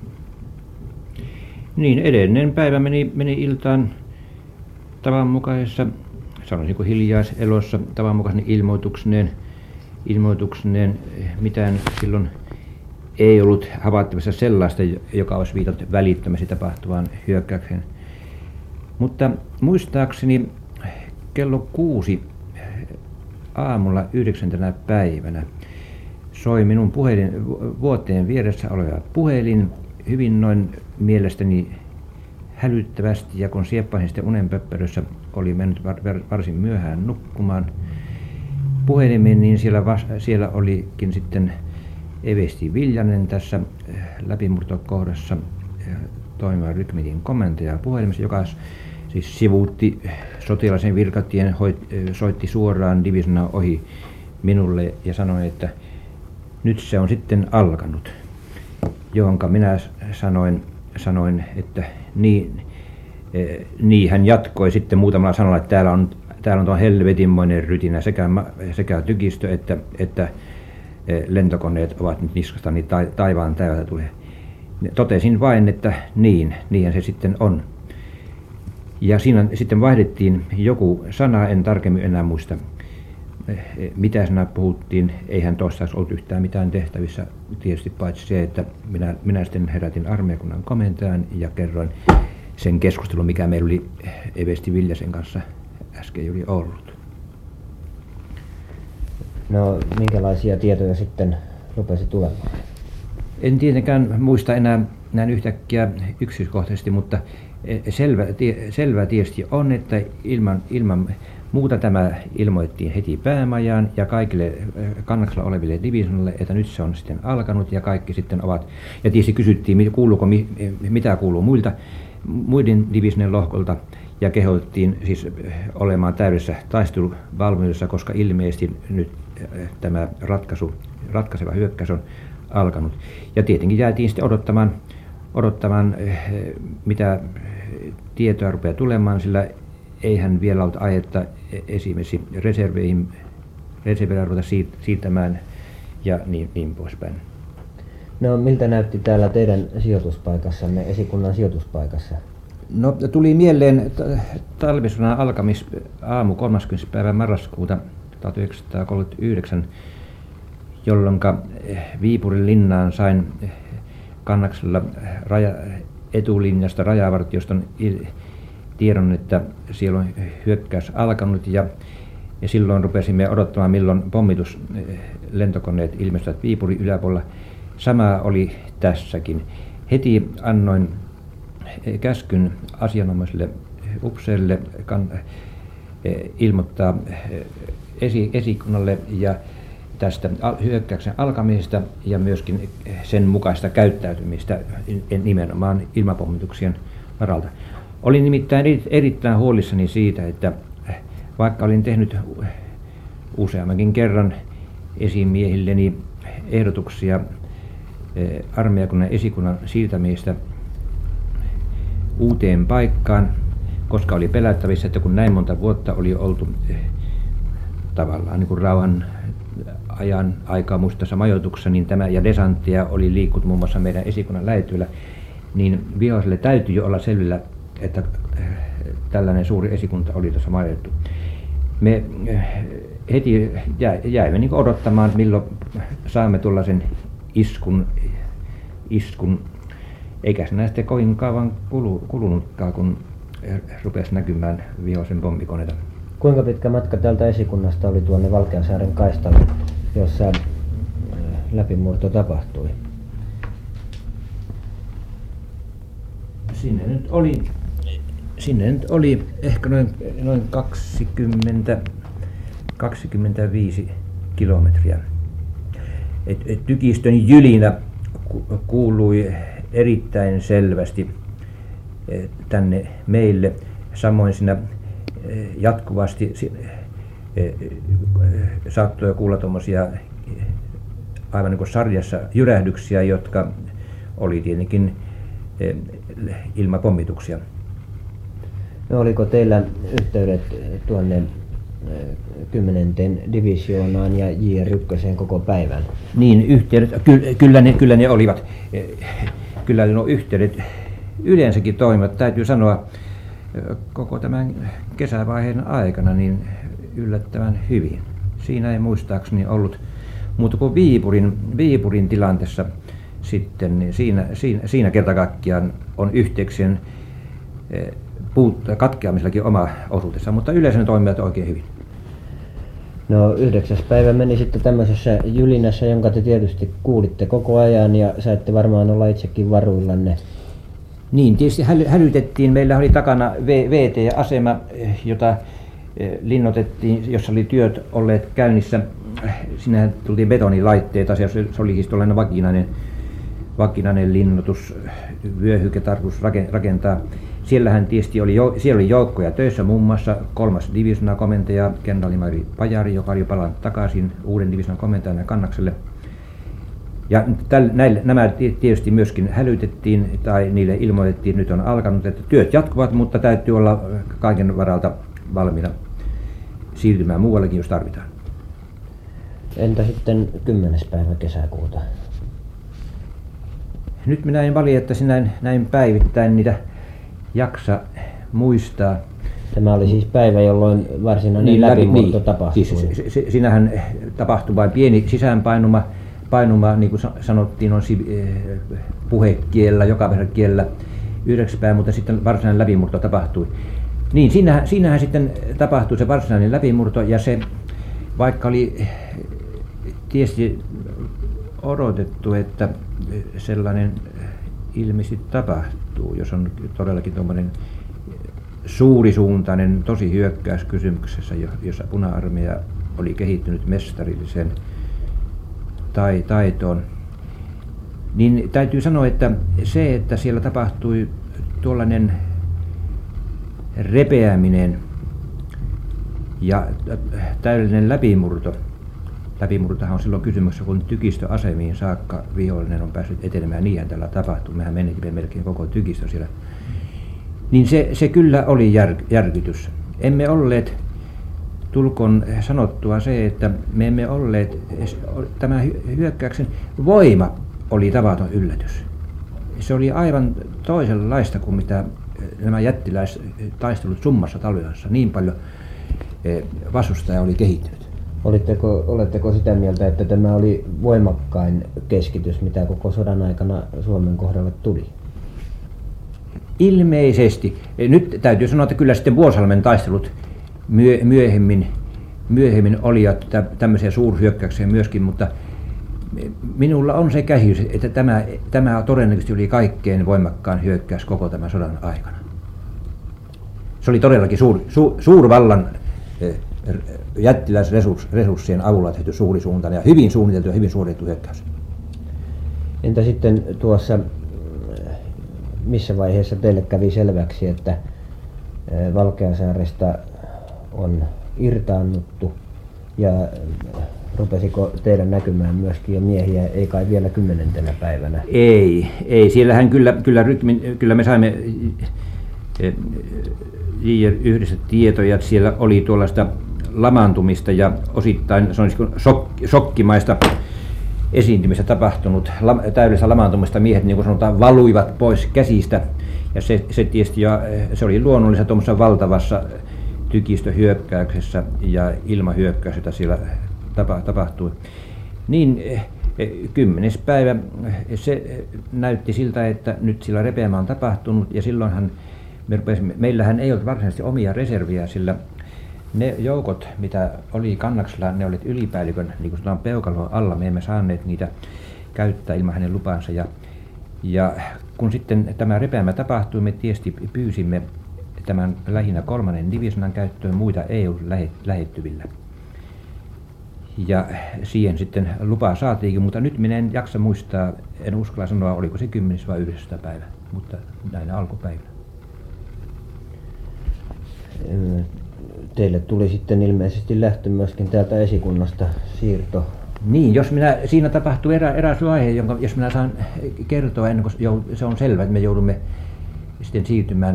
Niin, edellinen päivä meni, meni iltaan tavanmukaisessa, sanoisinko hiljaiselossa, tavanmukaisen ilmoituksineen, ilmoituksineen mitään silloin ei ollut havaittavissa sellaista, joka olisi viitannut välittömästi tapahtuvaan hyökkäykseen. Mutta muistaakseni kello kuusi aamulla yhdeksäntenä päivänä soi minun puhelin, vuoteen vieressä oleva puhelin hyvin noin mielestäni hälyttävästi, ja kun sieppasin sitten unenpöppörössä, oli mennyt varsin myöhään nukkumaan puhelimeen, niin siellä, vas, siellä olikin sitten eversti Viljanen tässä läpimurtokohdassa toimiva rykmentin komentaja puhelimessa, joka siis sivuutti sotilaisen virkatien, soitti suoraan divisionan ohi minulle ja sanoi, että nyt se on sitten alkanut, johonka minä sanoin, sanoin että niin, niin hän jatkoi sitten muutamalla sanalla, että täällä on, täällä on tuo helvetinmoinen rytinä, sekä, sekä tykistö että, että lentokoneet ovat nyt niskasta, niin taivaan täydeltä tulee. Totesin vain, että niin, niinhän se sitten on. Ja siinä sitten vaihdettiin joku sana, en tarkemmin enää muista, mitä sanaa puhuttiin. Eihän toistaiseksi ollut yhtään mitään tehtävissä, tietysti paitsi se, että minä, minä sitten herätin armeijakunnan komentajan ja kerroin sen keskustelun, mikä meillä oli Eversti Viljasen kanssa äsken juuri ollut. No, minkälaisia tietoja sitten rupesi tulemaan? En tietenkään muista enää näin yhtäkkiä yksityiskohtaisesti, mutta selvä, selvä tietysti on, että ilman, ilman muuta tämä ilmoitettiin heti päämajaan ja kaikille Kannaksella oleville divisionalle, että nyt se on sitten alkanut ja kaikki sitten ovat. Ja tietysti kysyttiin, kuuluuko, mitä kuuluu muilta, muiden divisionen lohkolta ja kehotettiin siis olemaan täydessä taisteluvalmiudessa, koska ilmeisesti nyt tämä ratkaisu, ratkaiseva hyökkäys on alkanut. Ja tietenkin jäätiin sitten odottamaan, odottamaan mitä tietoa rupeaa tulemaan, sillä eihän vielä ollut aihetta esimerkiksi reserveihin, reserveillä ruveta siirtämään ja niin, niin poispäin. No, miltä näytti täällä teidän sijoituspaikassanne, esikunnan sijoituspaikassa? No, tuli mieleen talvisodan alkamisaamu kolmaskymmenes päivä marraskuuta tuhatyhdeksänsataakolmekymmentäyhdeksän, jolloin Viipurin linnaan sain Kannaksella raja, etulinjasta rajavartioston tiedon, että siellä on hyökkäys alkanut ja, ja silloin rupesimme odottamaan, milloin pommituslentokoneet ilmestyvät Viipurin yläpuolella. Sama oli tässäkin. Heti annoin käskyn asianomaiselle upseerille kan, ilmoittaa esi, esikunnalle ja tästä hyökkäyksen alkamisesta ja myöskin sen mukaista käyttäytymistä nimenomaan ilmapommituksien varalta. Olin nimittäin erittäin huolissani siitä, että vaikka olin tehnyt useammankin kerran esimiehilleni ehdotuksia armeijakunnan esikunnan siirtämistä uuteen paikkaan, koska oli pelättävissä, että kun näin monta vuotta oli oltu tavallaan niin kuin rauhan ajan aikaa muistassa majoituksessa, niin tämä ja desanttia oli liikkunut muun muassa meidän esikunnan lähettyillä, niin viholliselle täytyy jo olla selvillä, että tällainen suuri esikunta oli tuossa majoitettu. Me heti jäimme niin odottamaan, milloin saamme tuollaisen iskun, iskun. Eikä se näistä kovin kauan kulunutkaan, kun rupesi näkymään vihollisen pommikoneita. Kuinka pitkä matka tältä esikunnasta oli tuonne Valkeasaaren kaistalle, jossa läpimurto tapahtui? Sinne nyt oli, sinne nyt oli ehkä noin, noin kaksikymmentä, kaksikymmentäviisi kilometriä. Et, et tykistön jylinä kuului erittäin selvästi tänne meille. Samoin siinä jatkuvasti saattoi kuulla tuommoisia aivan niin kuin sarjassa jyrähdyksiä, jotka oli tietenkin ilmapommituksia. No, oliko teillä yhteydet tuonne kymmenenteen divisioonaan ja J R yksi koko päivän? Niin, yhteydet, ky, kyllä, ne, kyllä ne olivat. Kyllä nuo yhteydet yleensäkin toimivat. Täytyy sanoa, koko tämän kesävaiheen aikana niin yllättävän hyvin. Siinä ei muistaakseni ollut muuta kuin Viipurin, Viipurin tilanteessa sitten, niin siinä, siinä, siinä kerta kaikkiaan on yhteyksien puut- katkeamisellakin oma osuutensa, mutta yleensä ne toimivat oikein hyvin. No, yhdeksäs päivä meni sitten tämmöisessä jylinässä, jonka te tietysti kuulitte koko ajan ja saitte varmaan olla itsekin varuillanne. Niin, tietysti hälytettiin. Meillä oli takana V T-asema, jota linnoitettiin, jossa oli työt olleet käynnissä. Sinähän tultiin betonilaitteita, se oli siis tuollainen vakinainen, vakinainen linnoitus, vyöhyke tarkoitus rakentaa. Siellähän tietysti oli, siellä oli joukkoja töissä, muun muassa kolmas divisionan komentaja, kenraali-maijori Pajari, joka oli palannut takaisin uuden divisionan komentajana Kannakselle. Ja täl, näille, nämä tietysti myöskin hälytettiin tai niille ilmoitettiin, että nyt on alkanut, että työt jatkuvat, mutta täytyy olla kaiken varalta valmiina siirtymään muuallekin, jos tarvitaan. Entä sitten kymmenes päivä kesäkuuta? Nyt minä en valitettavasti näin, näin päivittäin niitä jaksa muistaa. Tämä oli siis päivä, jolloin varsinainen niin, läpimurto niin, tapahtui. Siis, se, siinähän tapahtui vain pieni sisäänpainuma, painuma, niin kuin sanottiin, on puhekielellä, jokapäiväkielellä yhdeksäs päivä, mutta sitten varsinainen läpimurto tapahtui. Niin, siinähän, siinähän sitten tapahtui se varsinainen läpimurto, ja se, vaikka oli tietysti odotettu, että sellainen ilmeisesti tapahtuu, jos on todellakin tuommoinen suurisuuntainen tosi hyökkäys kysymyksessä, jossa Puna-armeija oli kehittynyt mestarilliseen tai taitoon, niin täytyy sanoa, että se, että siellä tapahtui tuollainen repeäminen ja täydellinen läpimurto. Läpimurtohan on silloin kysymyksessä, kun tykistöasemiin saakka vihollinen on päässyt etenemään, niinhän tällä tapahtui. Mehän menikin melkein koko tykistö siellä. Niin se, se kyllä oli jär, järkytys. Emme olleet, tulkoon sanottua se, että me emme olleet, tämä hyökkäyksen voima oli tavaton yllätys. Se oli aivan toisenlaista kuin mitä nämä jättiläistaistelut summassa talvihassa. Niin paljon vastustaja oli kehittynyt. Oletteko, oletteko sitä mieltä, että tämä oli voimakkain keskitys, mitä koko sodan aikana Suomen kohdalle tuli? Ilmeisesti. Nyt täytyy sanoa, että kyllä sitten Vuosalmen taistelut myöhemmin, myöhemmin olivat tämmöisiä suurhyökkäyksiä myöskin, mutta minulla on se käsitys, että tämä, tämä todennäköisesti oli kaikkein voimakkaan hyökkäys koko tämän sodan aikana. Se oli todellakin suur, su, suurvallan jättiläisresurssien avulla tehty suurisuuntainen ja hyvin suunniteltu ja hyvin suoritettu hyökkäys. Entä sitten tuossa, missä vaiheessa teille kävi selväksi, että Valkeasaaresta on irtaannuttu ja rupesiko teidän näkymään myöskin jo miehiä, ei kai vielä kymmenentenä päivänä? Ei, ei. Siellähän kyllä, kyllä, kyllä me saimme J R yhdessä tietoja, että siellä oli tuollaista lamaantumista ja osittain se on shok, shokkimaista esiintymistä tapahtunut, täydellistä lamaantumista. Miehet, niin kuin sanotaan, valuivat pois käsistä, ja se, se tietysti jo, se oli luonnollista tuommoisessa valtavassa tykistöhyökkäyksessä ja ilmahyökkäys, jota siellä tapa, tapahtui. Niin kymmenes päivä se näytti siltä, että nyt sillä repeämä on tapahtunut, ja silloinhan me rupesimme, meillähän ei ollut varsinaisesti omia reserviä, sillä ne joukot, mitä oli Kannaksella, ne olivat ylipäällikön, niin kuin sanotaan, peukalon alla. Me emme saaneet niitä käyttää ilman hänen lupansa. Ja, ja kun sitten tämä repeämä tapahtui, me tietysti pyysimme tämän lähinnä kolmannen divisionan käyttöön, muita ei ollut lähettyvillä. Ja siihen sitten lupaa saatiinkin, mutta nyt minä en jaksa muistaa, en uskalla sanoa, oliko se kymmenes vai yhdestoista päivä, mutta näinä alkupäivänä. Teille tuli sitten ilmeisesti lähtö myöskin täältä esikunnasta siirto. Niin, jos minä, siinä tapahtui erä, eräs vaihe, jonka jos minä saan kertoa ennen kuin se on selvä, että me joudumme sitten siirtymään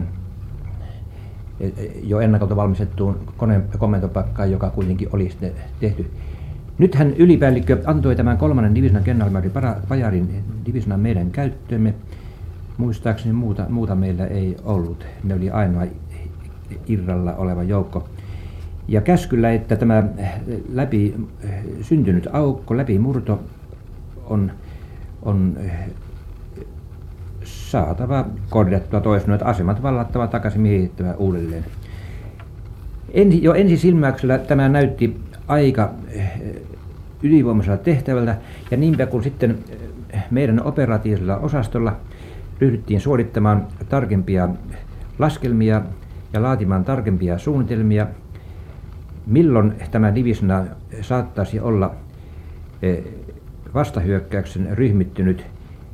jo ennakolta valmistettuun komentopakkaan, joka kuitenkin oli sitten tehty. Nythän ylipäällikkö antoi tämän kolmannen divisionan kenraali Pajarin divisionan meidän käyttöömme. Muistaakseni muuta, muuta meillä ei ollut. Ne oli ainoa irralla oleva joukko. Ja käskyllä, että tämä läpi syntynyt aukko, läpimurto on, on saatava korjattua toisin, että asemat vallattava takaisin miehittävä uudelleen. Ensi, jo ensisilmäyksellä tämä näytti aika ylivoimaisella tehtävältä, ja niinpä kun sitten meidän operatiivisella osastolla ryhdyttiin suorittamaan tarkempia laskelmia ja laatimaan tarkempia suunnitelmia, milloin tämä divisiona saattaisi olla vastahyökkäyksen ryhmittynyt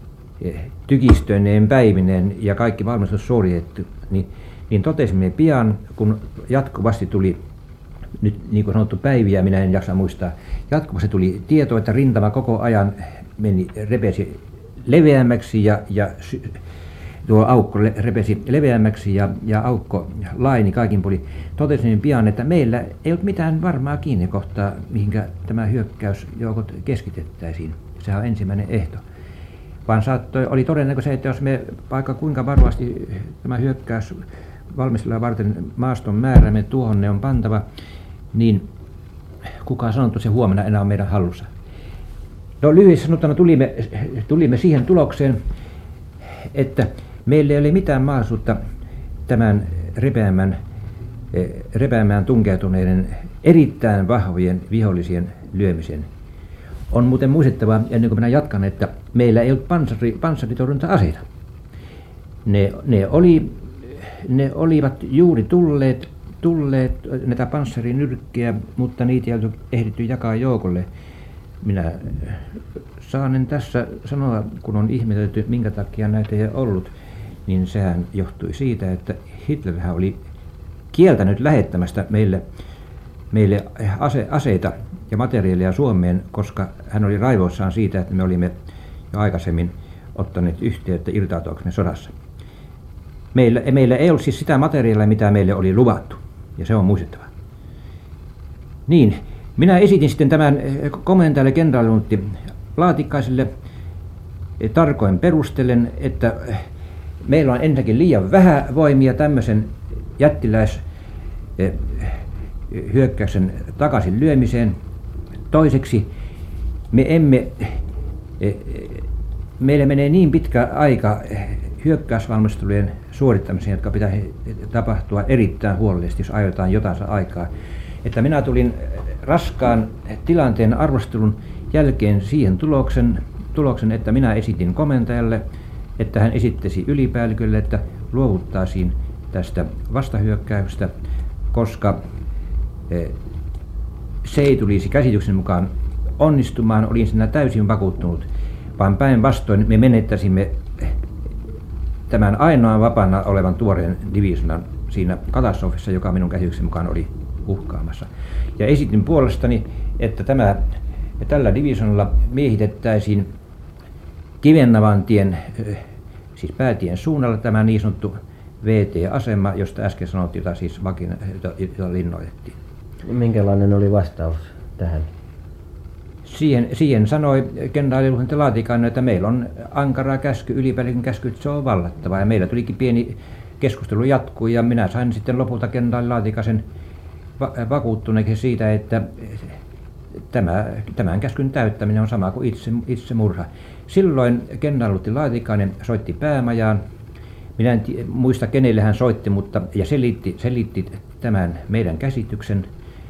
tykistöineen päivineen ja kaikki valmistus suoritettu, niin, niin totesimme pian, kun jatkuvasti tuli, nyt niin kuin sanottu päiviä, minä en jaksa muistaa, jatkuvasti tuli tieto, että rintama koko ajan meni, repesi leveämmäksi ja, ja tuo aukko repesi leveämmäksi ja, ja aukko laini kaikin puolin. Totesin pian, että meillä ei ollut mitään varmaa kiinnekohtaa, mihinkä tämä hyökkäysjoukot keskitettäisiin. Sehän on ensimmäinen ehto. Vaan saattoi, oli todennäköistä, että jos me vaikka kuinka varovasti tämä hyökkäys valmistellaan varten maaston määräämme tuohon ne on pantava, niin kukaan sanottu se huomenna enää on meidän hallussa. No lyhyesti sanottuna tulimme, tulimme siihen tulokseen, että meillä ei ole mitään mahdollisuutta tämän repeämään, repeämään tunkeutuneiden erittäin vahvojen vihollisien lyömisen. On muuten muistettava, ennen kuin minä jatkan, että meillä ei ollut panssari, panssaritorjunta-aseita. Ne, ne, oli, ne olivat juuri tulleet, tulleet näitä panssarinyrkkiä, mutta niitä ei ollut ehditty jakaa joukolle. Minä saanen tässä sanoa, kun on ihmetelty, minkä takia näitä ei ollut, niin sehän johtui siitä, että Hitlerhän oli kieltänyt lähettämästä meille, meille ase, aseita ja materiaalia Suomeen, koska hän oli raivoissaan siitä, että me olimme jo aikaisemmin ottaneet yhteyttä irtautuaksemme sodassa. Meillä, meillä ei ollut siis sitä materiaalia, mitä meille oli luvattu, ja se on muistettava. Niin, minä esitin sitten tämän komentajalle kenraaliluutnantti Laatikaiselle tarkoin perustellen, että meillä on ensinnäkin liian vähän voimia tämmöisen jättiläis hyökkäyksen takaisin lyömiseen. Toiseksi me emme, meillä menee niin pitkä aika hyökkäysvalmistelujen suorittamiseen, jotka pitäisi tapahtua erittäin huolellisesti, jos aiotaan jotain aikaa. Että minä tulin raskaan tilanteen arvostelun jälkeen siihen tuloksen, tuloksen, että minä esitin komentajalle, että hän esittäisi ylipäällikölle, että luovuttaisiin tästä vastahyökkäyksestä, koska se ei tulisi käsityksen mukaan onnistumaan, olin siinä täysin vakuuttunut, vaan päinvastoin me menettäisimme tämän ainoan vapaana olevan tuoreen divisionan siinä katastrofissa, joka minun käsityksen mukaan oli uhkaamassa. Ja esitin puolestani, että tämä, tällä divisionalla miehitettäisiin Kivennavantien, siis päätien suunnalla tämä niin sanottu V T-asema, josta äsken sanottiin, jota siis vakina, jota, jota linnoitettiin. Minkälainen oli vastaus tähän? Siihen, siihen sanoi kenraaliluutnantti Laatikainen, että meillä on ankara käsky, ylipäällikön käsky, että se on vallattava. Ja meillä tulikin pieni keskustelu jatkuu ja minä sain sitten lopulta kenraali Laatikaisen vakuuttuneeksi siitä, että tämä, tämän käskyn täyttäminen on sama kuin itse, itse murha. Silloin kenraaliluutnantti Laatikainen soitti päämajaan. Minä en muista kenelle hän soitti, mutta ja selitti, selitti tämän meidän käsityksen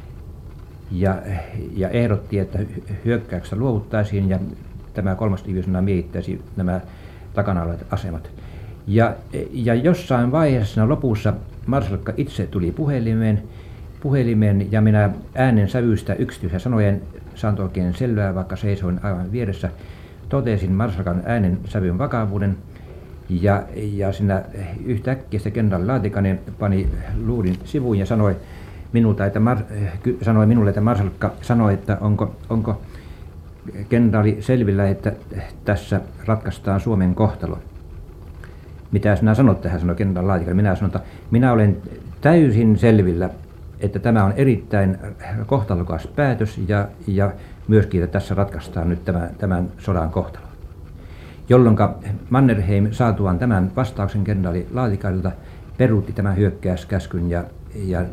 ja, ja ehdotti, että hyökkäyksessä luovuttaisiin ja tämä kolmas divisioona miehittäisi nämä takana olevat asemat. Ja, ja jossain vaiheessa lopussa marsalkka itse tuli puhelimeen, puhelimeen ja minä äänen sävystä yksityisiä sanojen saanut oikein selvää, vaikka seisoin aivan vieressä, totesin marsalkan äänen sävyn vakavuuden. Ja, ja siinä yhtäkkiä se kenraali Laatikainen pani luurin sivuun ja sanoi, minulta, että Mar, sanoi minulle, että marsalkka sanoi, että onko, onko kenraali selvillä, että tässä ratkaistaan Suomen kohtalo. Mitä sinä sanot tähän, sanoi kenraali Laatikainen. Minä sanon, että minä olen täysin selvillä, että tämä on erittäin kohtalokas päätös ja, ja myöskin, että tässä ratkaistaan nyt tämän, tämän sodan kohtalo. Jolloin Mannerheim saatuaan tämän vastauksen kenraali Laatikaiselta peruutti tämän hyökkäyskäskyn ja, ja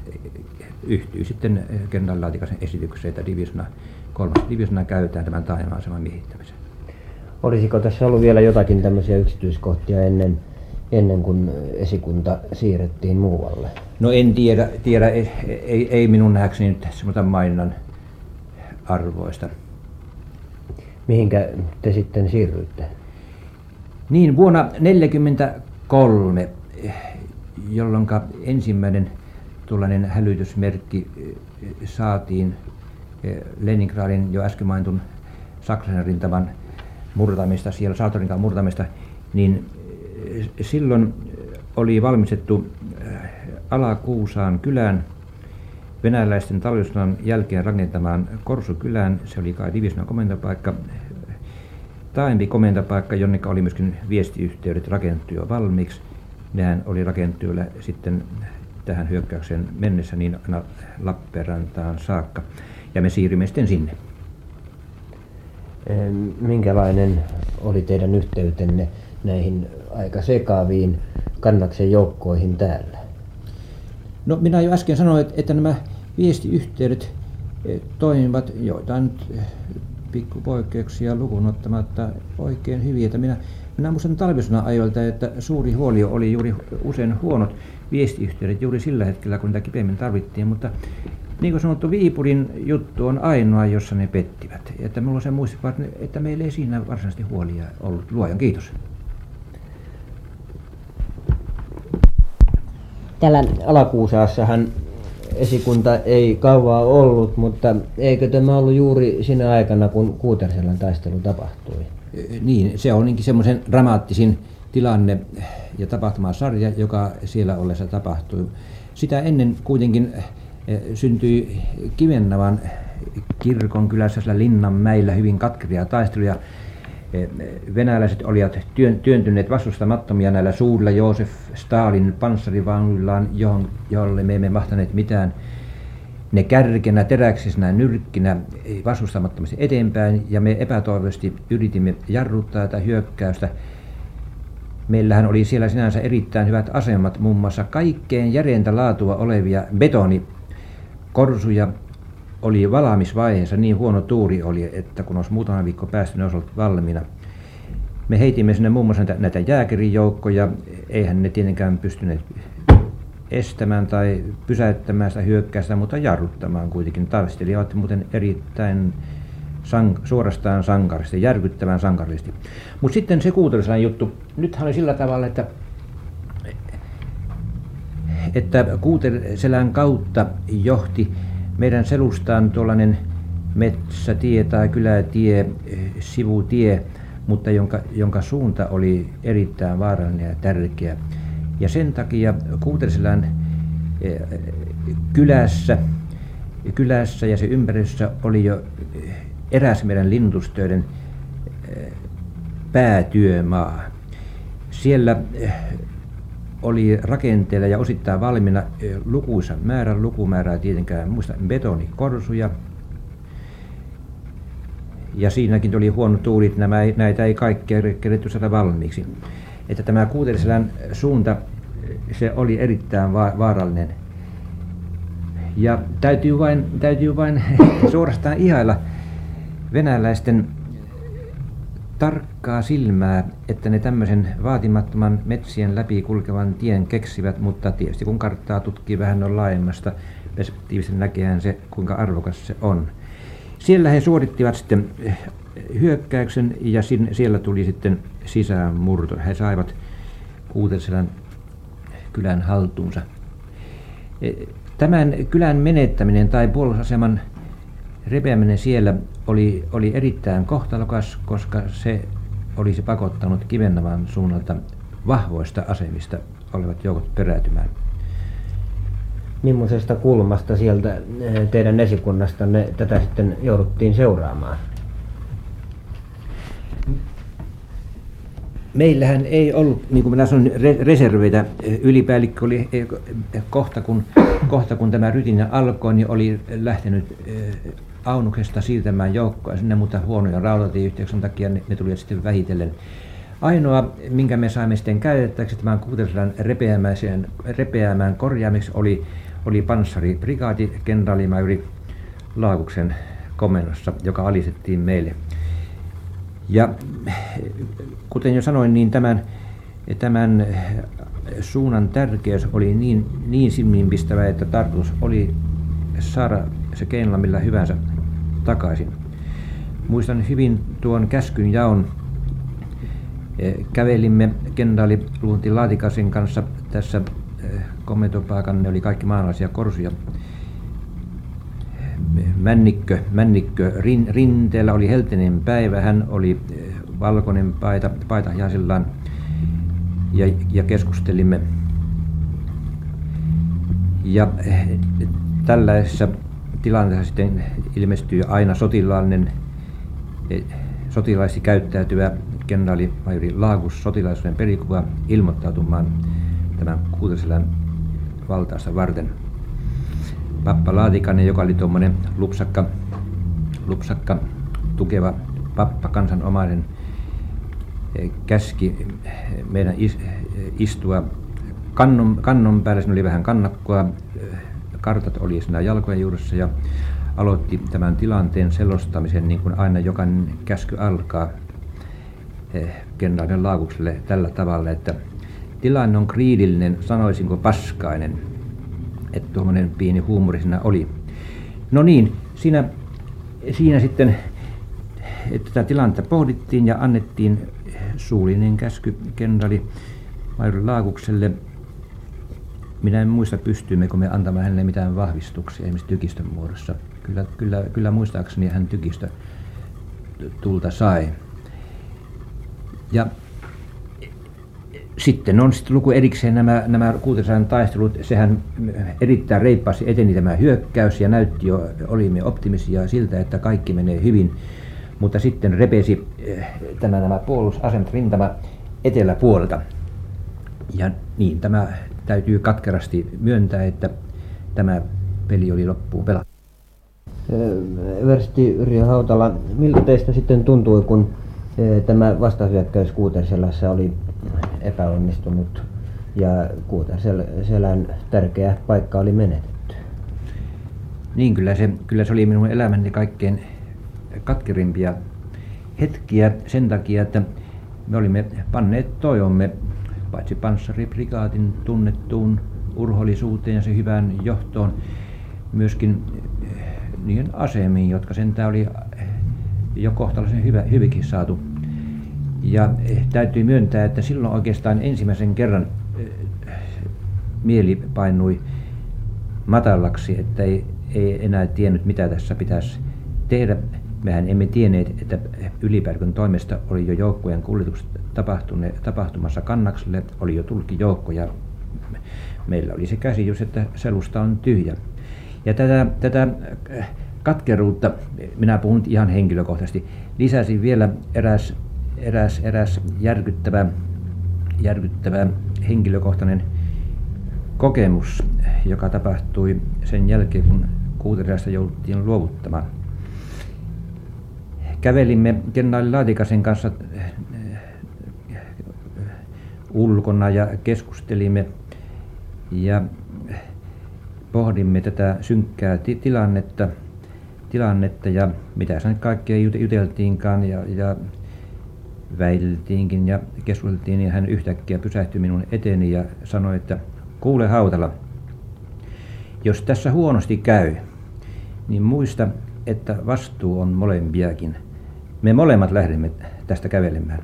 yhtyi sitten kenraali Laatikaisen esitykseen, että divisiona, kolmas divisiona käytetään tämän taajama-aseman miehittämiseen. Olisiko tässä ollut vielä jotakin tämmöisiä yksityiskohtia ennen, ennen kuin esikunta siirrettiin muualle? No en tiedä, tiedä ei, ei, ei minun nähdäkseni nyt semmoista maininnan arvoista. Mihinkä te sitten siirryitte? Niin, vuonna tuhatyhdeksänsataaneljäkymmentäkolme, jolloin ensimmäinen tuollainen hälytysmerkki saatiin Leningradin jo äsken mainitun Saksan rintaman murtamista, siellä Saatorinkaan murtamista, niin silloin oli valmistettu Alakuusaan kylään venäläisten talvisodan jälkeen rakentamaan Korsukylään. Se oli kai divisionan komentopaikka, taaempi komentopaikka, jonne oli myöskin viestiyhteydet rakennettu jo valmiiksi. Nehän oli rakennettu sitten tähän hyökkäykseen mennessä niin aina Lappeenrantaan saakka. Ja me siirrymme sitten sinne. Minkälainen oli teidän yhteytenne näihin aika sekaviin kannaksen joukkoihin täällä? No minä jo äsken sanoin, että, että nämä viestiyhteydet toimivat joitain pikkupoikkeuksia lukuun ottamatta oikein hyviä. Että minä, minä muistan talvisodan ajoilta, että suuri huoli oli juuri usein huonot viestiyhteydet juuri sillä hetkellä, kun niitä kipeimmin tarvittiin, mutta niin kuin sanottu, Viipurin juttu on ainoa, jossa ne pettivät. Että minulla on se muistikuva, että meillä ei siinä varsinaisesti huolia ollut. Luojan kiitos. Täällä Alakuusaassahan esikunta ei kauaa ollut, mutta eikö tämä ollut juuri siinä aikana, kun Kuuterselän taistelu tapahtui? Niin, se on semmoisen dramaattisin tilanne ja tapahtumasarja, joka siellä ollessa tapahtui. Sitä ennen kuitenkin syntyi Kivennavan kirkon kylässä siellä Linnanmäillä hyvin katkeria taisteluja. Venäläiset olivat työntyneet vastustamattomia näillä suurilla Joosef Stalin panssarivaunuillaan, johon, jolle me emme mahtaneet mitään. Ne kärkenä, teräksisenä, nyrkkinä vastustamattomasti eteenpäin, ja me epätoivoisesti yritimme jarruttaa tätä hyökkäystä. Meillähän oli siellä sinänsä erittäin hyvät asemat, muun muassa kaikkein järeintä laatua olevia betonikorsuja oli valmisvaiheessa, niin huono tuuri oli, että kun olisi muutama viikko päästä, ne olisi ollut valmiina. Me heitimme sinne muun muassa näitä, näitä jääkärijoukkoja, eihän ne tietenkään pystyneet estämään tai pysäyttämään sitä hyökkäystä, mutta jarruttamaan kuitenkin. Taistelivat muuten erittäin sank- suorastaan sankarisesti, järkyttävän sankarisesti. Mutta sitten se Kuuterselän juttu, nythän oli sillä tavalla, että että Kuuterselän kautta johti meidän selustaan tuollainen metsätie tai kylätie, sivutie, mutta jonka, jonka suunta oli erittäin vaarallinen ja tärkeä. Ja sen takia Kuuterselän kylässä, kylässä ja se ympäristössä oli jo eräs meidän lintustöiden päätyömaa. Siellä oli rakenteella ja osittain valmiina lukuisa määrä, lukumäärää tietenkään muista, betonikorsuja. Ja siinäkin oli huono tuulit, nämä, näitä ei kaikkea keretty saada valmiiksi. Että tämä Kuuterselän suunta, se oli erittäin va- vaarallinen. Ja täytyy vain, täytyy vain suorastaan ihailla venäläisten tarkkaa silmää, että ne tämmöisen vaatimattoman metsien läpi kulkevan tien keksivät, mutta tietysti kun karttaa tutkii vähän on laajemmasta perspektiivistä, näkehän se, kuinka arvokas se on. Siellä he suorittivat sitten hyökkäyksen ja siellä tuli sitten sisäänmurto. He saivat Kuuterselän kylän haltuunsa. Tämän kylän menettäminen tai puolustusaseman repeäminen siellä oli, oli erittäin kohtalokas, koska se olisi pakottanut Kivennavan suunnalta vahvoista asemista olevat joukot peräytymään. Millaisesta kulmasta sieltä teidän esikunnastanne tätä sitten jouduttiin seuraamaan? Meillähän ei ollut, niin kuin minä sanoin, reserveitä. Ylipäällikkö oli kohta kun, kohta kun tämä rytinä alkoi, niin oli lähtenyt Aunuksesta siirtämään joukkoa sinne, mutta huonoja rautatieyhteyksien takia ne, ne tulivat sitten vähitellen. Ainoa, minkä me saimme sitten käytettäväksi tämän Kuuterselän repeämään korjaamiksi, oli, oli panssariprikaati kenraalimajouri Laakuksen komennossa, joka alistettiin meille. Ja kuten jo sanoin, niin tämän, tämän suunnan tärkeys oli niin, niin silmiinpistävä, että tarkoitus oli saada se keinolla millä hyvänsä takaisin. Muistan hyvin tuon käskyn jaon. Kävelimme kenraali Luunti Laatikaisen kanssa tässä komentopaikan, ne oli kaikki maanalaisia korsuja. Männikkö, Männikkö rin, rinteellä oli helteinen päivä, hän oli valkoinen paita, paitahjaisillaan ja, ja keskustelimme. Ja tällaisessa tilanteessa sitten ilmestyy aina sotilaallinen, sotilaisesti käyttäytyvä kenraalimajori Laagus sotilaisuuden perikuva ilmoittautumaan tämän Kuuteselän valtaasta varten. Pappa Laatikainen, joka oli tuommoinen lupsakka, lupsakka tukeva pappa kansanomainen, käski meidän istua kannon, kannon päällä. Siinä oli vähän kannakkoa, kartat oli siinä jalkojen juuressa ja aloitti tämän tilanteen selostamisen niin kuin aina jokainen käsky alkaa kenraali Laagukselle tällä tavalla, että tilanne on kriidillinen, sanoisinko paskainen, että tuommoinen pieni huumori siinä oli. No niin, siinä, siinä sitten että tätä tilannetta pohdittiin ja annettiin suullinen käsky kenraali majori Laagukselle. Minä en muista, pystyimmekö me antamaan hänelle mitään vahvistuksia esimerkiksi tykistön muodossa. Kyllä, kyllä, kyllä muistaakseni hän tykistö tulta sai. Ja sitten on sitten luku erikseen nämä, nämä Kuuteselän taistelut. Sehän erittäin reippaasti eteni tämä hyökkäys ja näytti jo, olimme optimisia siltä, että kaikki menee hyvin. Mutta sitten repesi tämä, nämä puolustusasemat rintama eteläpuolelta. Ja niin, tämä täytyy katkerasti myöntää, että tämä peli oli loppuun pelattu. Eversti Yrjö Hautala, miltä teistä sitten tuntui, kun tämä vastahyökkäys Kuuteselässä oli epäonnistunut ja Kuuteselän tärkeä paikka oli menetetty? Niin, kyllä se, kyllä se oli minun elämäni kaikkein katkerimpia hetkiä sen takia, että me olimme panneet toivomme paitsi panssariprikaatin tunnettuun urhollisuuteen ja sen hyvään johtoon, myöskin niihin asemiin, jotka sentään oli jo kohtalaisen hyvä, hyvinkin saatu. Ja täytyy myöntää, että silloin oikeastaan ensimmäisen kerran mieli painui matalaksi, että ei, ei enää tiennyt, mitä tässä pitäisi tehdä. Mehän emme tienneet, että ylipäällikön toimesta oli jo joukkojen kuljetukset tapahtumassa Kannakselle, oli jo tullutkin joukko ja meillä oli se käsitys, että selusta on tyhjä. Ja tätä, tätä katkeruutta, minä puhun ihan henkilökohtaisesti, lisäsi vielä eräs, eräs, eräs järkyttävä, järkyttävä henkilökohtainen kokemus, joka tapahtui sen jälkeen, kun Kuuteselästä jouduttiin luovuttamaan. Kävelimme kenraali Laatikaisen kanssa ulkona ja keskustelimme ja pohdimme tätä synkkää tilannetta, tilannetta ja mitä sen kaikkea juteltiinkaan ja, ja väiteltiinkin ja keskusteltiin, niin hän yhtäkkiä pysähtyi minun eteeni ja sanoi, että kuule Hautala, jos tässä huonosti käy, niin muista, että vastuu on molempiakin. Me molemmat lähdemme tästä kävelemään.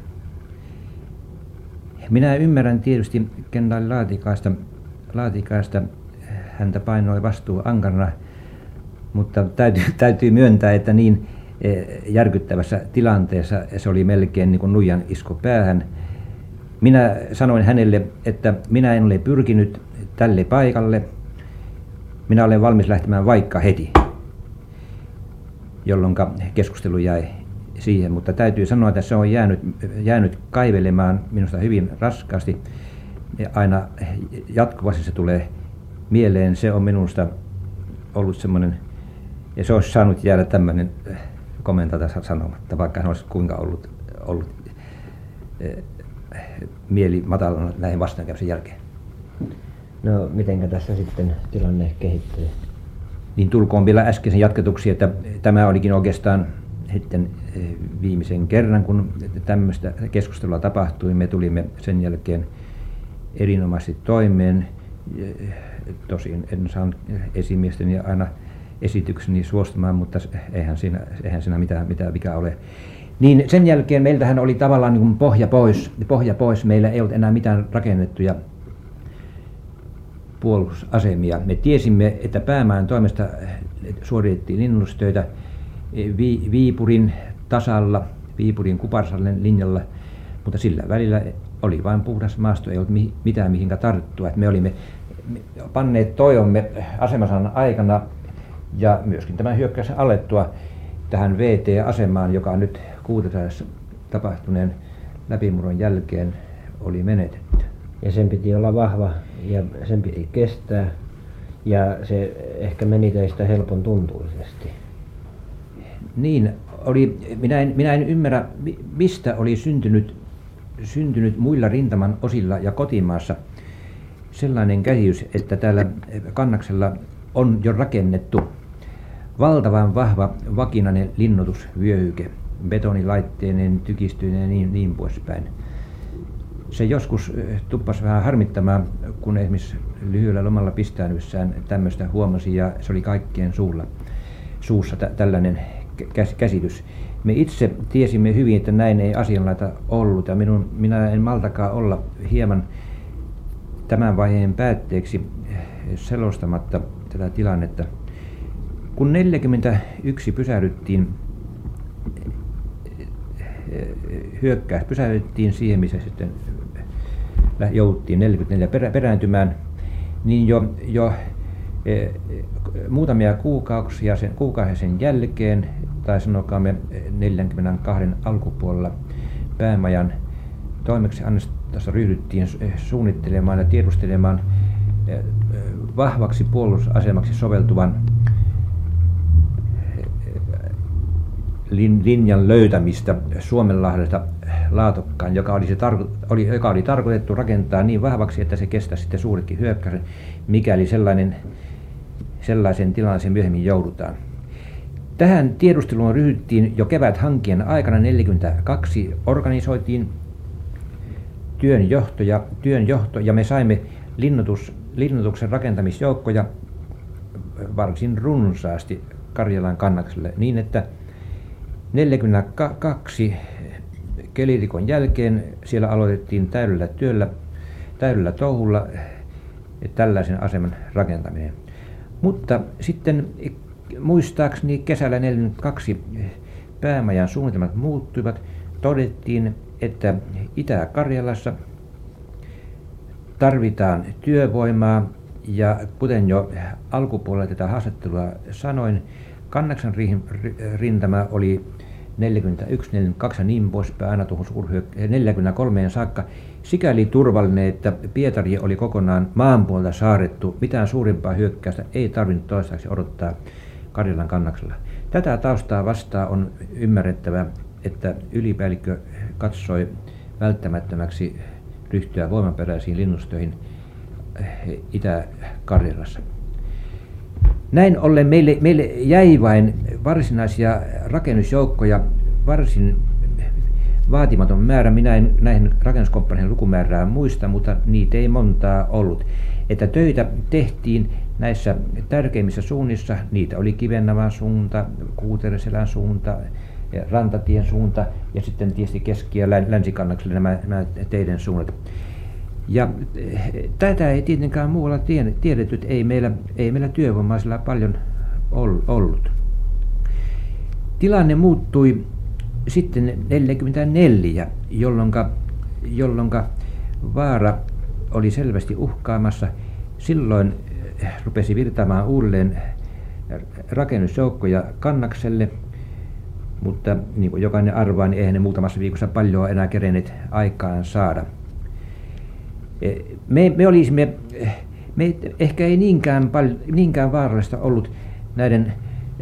Minä ymmärrän tietysti kenraali Laatikaista, Laatikaista, häntä painoi vastuu ankarana, mutta täytyy, täytyy myöntää, että niin järkyttävässä tilanteessa se oli melkein niin kuin nuijan isku päähän. Minä sanoin hänelle, että minä en ole pyrkinyt tälle paikalle, minä olen valmis lähtemään vaikka heti, jolloin keskustelu jäi siihen, mutta täytyy sanoa, että se on jäänyt, jäänyt kaivelemaan minusta hyvin raskaasti. Ja aina jatkuvasti se tulee mieleen. Se on minusta ollut semmoinen, ja se olisi saanut jäädä tämmöinen komento tässä sanomatta, vaikka hän olisi kuinka ollut, ollut eh, mieli matalana näihin vastoinkäymisen jälkeen. No, mitenkä tässä sitten tilanne kehittyy? Niin tulkoon vielä äskeisen jatketuksi, että tämä olikin oikeastaan sitten viimeisen kerran, kun tämmöistä keskustelua tapahtui. Me tulimme sen jälkeen erinomaisesti toimeen. Tosin en saanut esimiesteni aina esitykseni suostumaan, mutta eihän siinä, eihän siinä mitään, mitään vika ole. Niin sen jälkeen meiltähän oli tavallaan niin kuin pohja pois. Pohja pois. Meillä ei ollut enää mitään rakennettuja puolustusasemia. Me tiesimme, että päämaan toimesta suoritettiin linnustöitä Viipurin tasalla, Viipurin Kuparsallen linjalla, mutta sillä välillä oli vain puhdas maasto, ei ollut mitään mihinkä tarttua. Et me olimme panneet toivomme asemasanan aikana ja myöskin tämän hyökkäyksen alettua tähän V T-asemaan, joka nyt Kuutesaaressa tapahtuneen läpimurron jälkeen oli menetetty. Ja sen piti olla vahva ja sen piti kestää ja se ehkä meni teistä helpon tuntuisesti. Niin, oli, minä, en, minä en ymmärrä, mistä oli syntynyt, syntynyt muilla rintaman osilla ja kotimaassa sellainen käsitys, että täällä Kannaksella on jo rakennettu valtavan vahva vakinainen linnoitusvyöhyke, betonilaitteinen, tykistyneen ja niin, niin poispäin. Se joskus tuppasi vähän harmittamaan, kun esimerkiksi lyhyellä lomalla pistäydyssään tämmöistä huomasi, ja se oli kaikkien suulla, suussa tä, tällainen käsitys. Me itse tiesimme hyvin, että näin ei asianlaita ollut, ja minun, minä en maltakaan olla hieman tämän vaiheen päätteeksi selostamatta tätä tilannetta. Kun neljäkymmentäyksi pysähdyttiin, hyökkäys pysähdyttiin siihen, missä sitten jouduttiin neljäkymmentäneljä perääntymään, niin jo, jo e, muutamia kuukausia sen, kuukausia sen jälkeen, tai sanokaamme neljänkymmenenkahden alkupuolella, päämajan toimeksiannosta ryhdyttiin suunnittelemaan ja tiedustelemaan vahvaksi puolustusasemaksi soveltuvan linjan löytämistä Suomenlahdesta Laatokkaan, joka oli, se tarko- oli, joka oli tarkoitettu rakentaa niin vahvaksi, että se kestäisi sitten suuretkin hyökkäykset, mikäli sellainen, sellaisen tilanteeseen myöhemmin joudutaan. Tähän tiedusteluun ryhdyttiin jo keväthankien aikana neljäkymmentäkaksi, organisoitiin työnjohto ja, työnjohto, ja me saimme linnoitus, linnoituksen rakentamisjoukkoja varsin runsaasti Karjalan Kannakselle, niin että neljäkymmentäkaksi kelirikon jälkeen siellä aloitettiin täydellä työllä, täydellä touhulla tällaisen aseman rakentaminen. Mutta sitten muistaakseni kesällä neljäkymmentäkaksi päämajan suunnitelmat muuttuivat. Todettiin, että Itä-Karjalassa tarvitaan työvoimaa, ja kuten jo alkupuolella tätä haastattelua sanoin, Kannaksen rintama oli neljäkymmentäyksi, neljäkymmentäkaksi ja niin poispäin aina tuohon neljäkymmentäkolmeen saakka sikäli turvallinen, että Pietari oli kokonaan maanpuolta saarettu. Mitään suurimpaa hyökkäystä ei tarvinnut toistaiseksi odottaa Karjalan Kannaksella. Tätä taustaa vastaan on ymmärrettävä, että ylipäällikkö katsoi välttämättömäksi ryhtyä voimaperäisiin linnustöihin Itä-Karjalassa. Näin ollen meille, meille jäi vain varsinaisia rakennusjoukkoja varsin vaatimaton määrä. Minä en näihin rakennuskomppaniin lukumäärää muista, mutta niitä ei montaa ollut. Että töitä tehtiin näissä tärkeimmissä suunnissa. Niitä oli Kivennavan suunta, Kuutereselän suunta, Rantatien suunta ja sitten tietysti Keski- ja Länsikannakselle nämä, nämä teiden suunnat. Ja tätä ei tietenkään muualla tiedetty, että ei meillä, ei meillä työvoimaa sillä paljon ollut. Tilanne muuttui sitten neljäkymmentäneljä, jolloin, jolloin vaara oli selvästi uhkaamassa. Silloin rupesi virtaamaan uudelleen rakennusjoukkoja Kannakselle, mutta niin kuin jokainen arvaa, niin eihän ne muutamassa viikossa paljon enää kerenneet aikaan saada. Me, me olisimme, me ehkä ei niinkään, paljon, niinkään vaarallista ollut näiden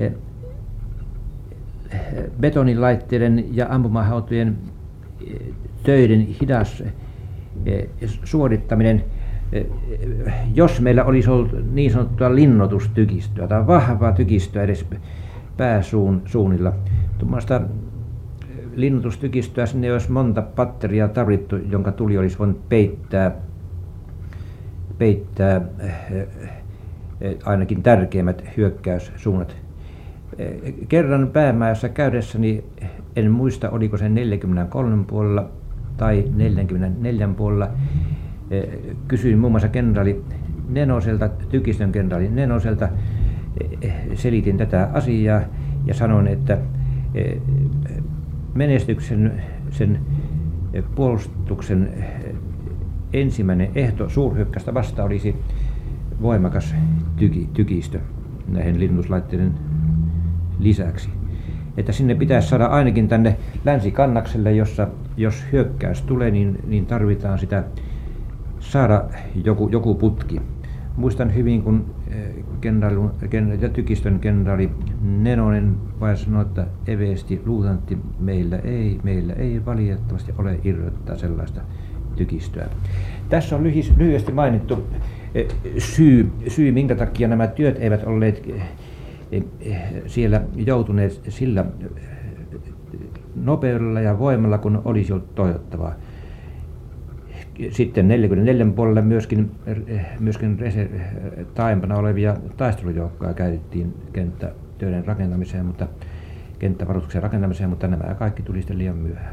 betonilaitteiden ja ampumahautojen töiden hidas suorittaminen, jos meillä olisi ollut niin sanottua linnoitustykistöä tai vahvaa tykistöä edes pääsuunnilla. Tuommoista linnoitustykistöä sinne ei olisi monta patteria tarvittu, jonka tuli olisi voinut peittää, peittää ainakin tärkeimmät hyökkäyssuunnat. Kerran päämäessä käydessäni, en muista oliko se neljäkymmentäkolme puolella tai neljäkymmentäneljä puolella, kysyin muun muassa kenraali Nenoselta, tykistön kenraali Nenoselta, selitin tätä asiaa ja sanoin, että menestyksen sen puolustuksen ensimmäinen ehto suurhyökkäystä vastaan olisi voimakas tyki, tykistö näihin linnuslaitteiden lisäksi. Että sinne pitäisi saada ainakin tänne länsikannakselle, jossa jos hyökkäys tulee, niin, niin tarvitaan sitä saada joku, joku putki. Muistan hyvin, kun kenraali, ja tykistön kenraali Nenonen vai sanoi, että eveesti luutantti, meillä ei, meillä ei valitettavasti ole irrottaa sellaista tykistöä. Tässä on lyhyesti, lyhyesti mainittu syy, syy, minkä takia nämä työt eivät olleet siellä joutuneet sillä nopeudella ja voimalla, kun olisi ollut toivottavaa. Sitten neljäkymmentäneljä puolella myöskin, myöskin taimpana olevia taistelujoukkoja käytettiin kenttätöiden rakentamiseen, mutta kenttävarutuksen rakentamiseen, mutta nämä kaikki tuli sitten liian myöhään.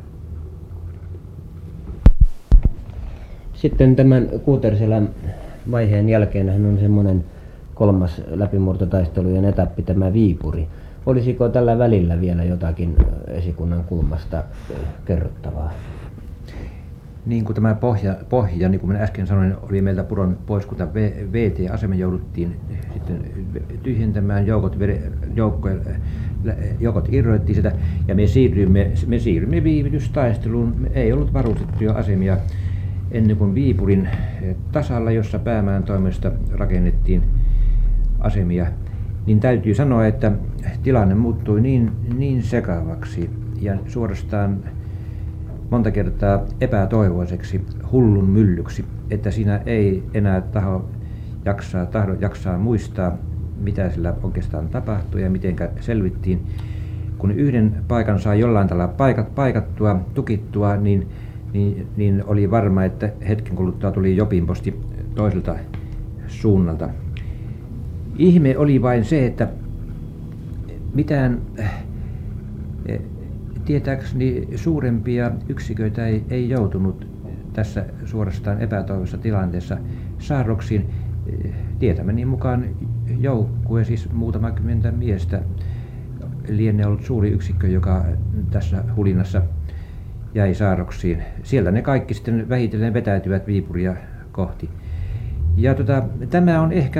Sitten tämän Kuuterselän vaiheen jälkeen hän on semmoinen kolmas läpimurtotaistelu ja etappi, tämä Viipuri. Olisiko tällä välillä vielä jotakin esikunnan kulmasta kerrottavaa? Niin kuin tämä pohja, pohja niin kuin minä äsken sanoin, oli meiltä pudonnut pois, kun tämä V T-asema jouduttiin sitten tyhjentämään, joukot, joukkoja, joukot irrotettiin sitä ja me siirryimme, me siirryimme viivytystaisteluun. Ei ollut varustettuja asemia ennen kuin Viipurin tasalla, jossa päämään toimesta rakennettiin asemia, niin täytyy sanoa, että tilanne muuttui niin, niin sekavaksi ja suorastaan monta kertaa epätoivoiseksi, hullun myllyksi, että siinä ei enää taho jaksaa, tahdo jaksaa muistaa, mitä sillä oikeastaan tapahtui ja miten selvittiin. Kun yhden paikan saa jollain tavalla paikat, paikattua, tukittua, niin, niin, niin oli varma, että hetken kuluttua tuli jopinposti toiselta suunnalta. Ihme oli vain se, että mitään tietääkseni suurempia yksiköitä ei, ei joutunut tässä suorastaan epätoivoisessa tilanteessa saarroksiin. Tietämäni mukaan joukkue, siis muutama kymmentä miestä, lienee ollut suuri yksikkö, joka tässä hulinassa jäi saarroksiin. Siellä ne kaikki sitten vähitellen vetäytyvät Viipuria kohti. Ja tota, tämä on ehkä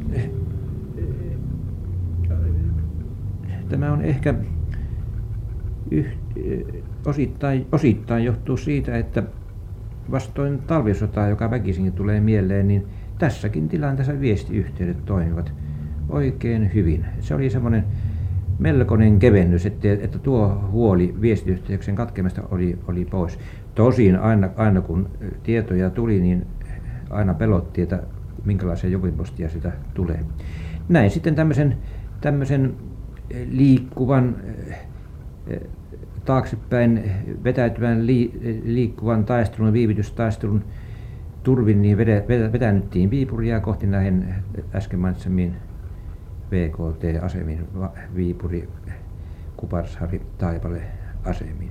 tämä on ehkä yh, osittain, osittain johtuu siitä, että vastoin talvisotaa, joka väkisinkin tulee mieleen, niin tässäkin tilanteessa viestiyhteydet toimivat oikein hyvin. Se oli semmoinen melkoinen kevennys, että, että tuo huoli viestiyhteyksien katkemasta oli, oli pois. Tosin aina, aina kun tietoja tuli, niin aina pelotti, että minkälaisia jopinpostia sitä tulee. Näin sitten tämmöisen, tämmöisen liikkuvan, taaksepäin vetäytyvän liikkuvan taistelun, viivytystaistelun turvin, niin vetänyttiin Viipuria kohti näihin äsken mainitsemiin V K T-asemiin, Viipuri, Kuparshari, Taipale asemiin.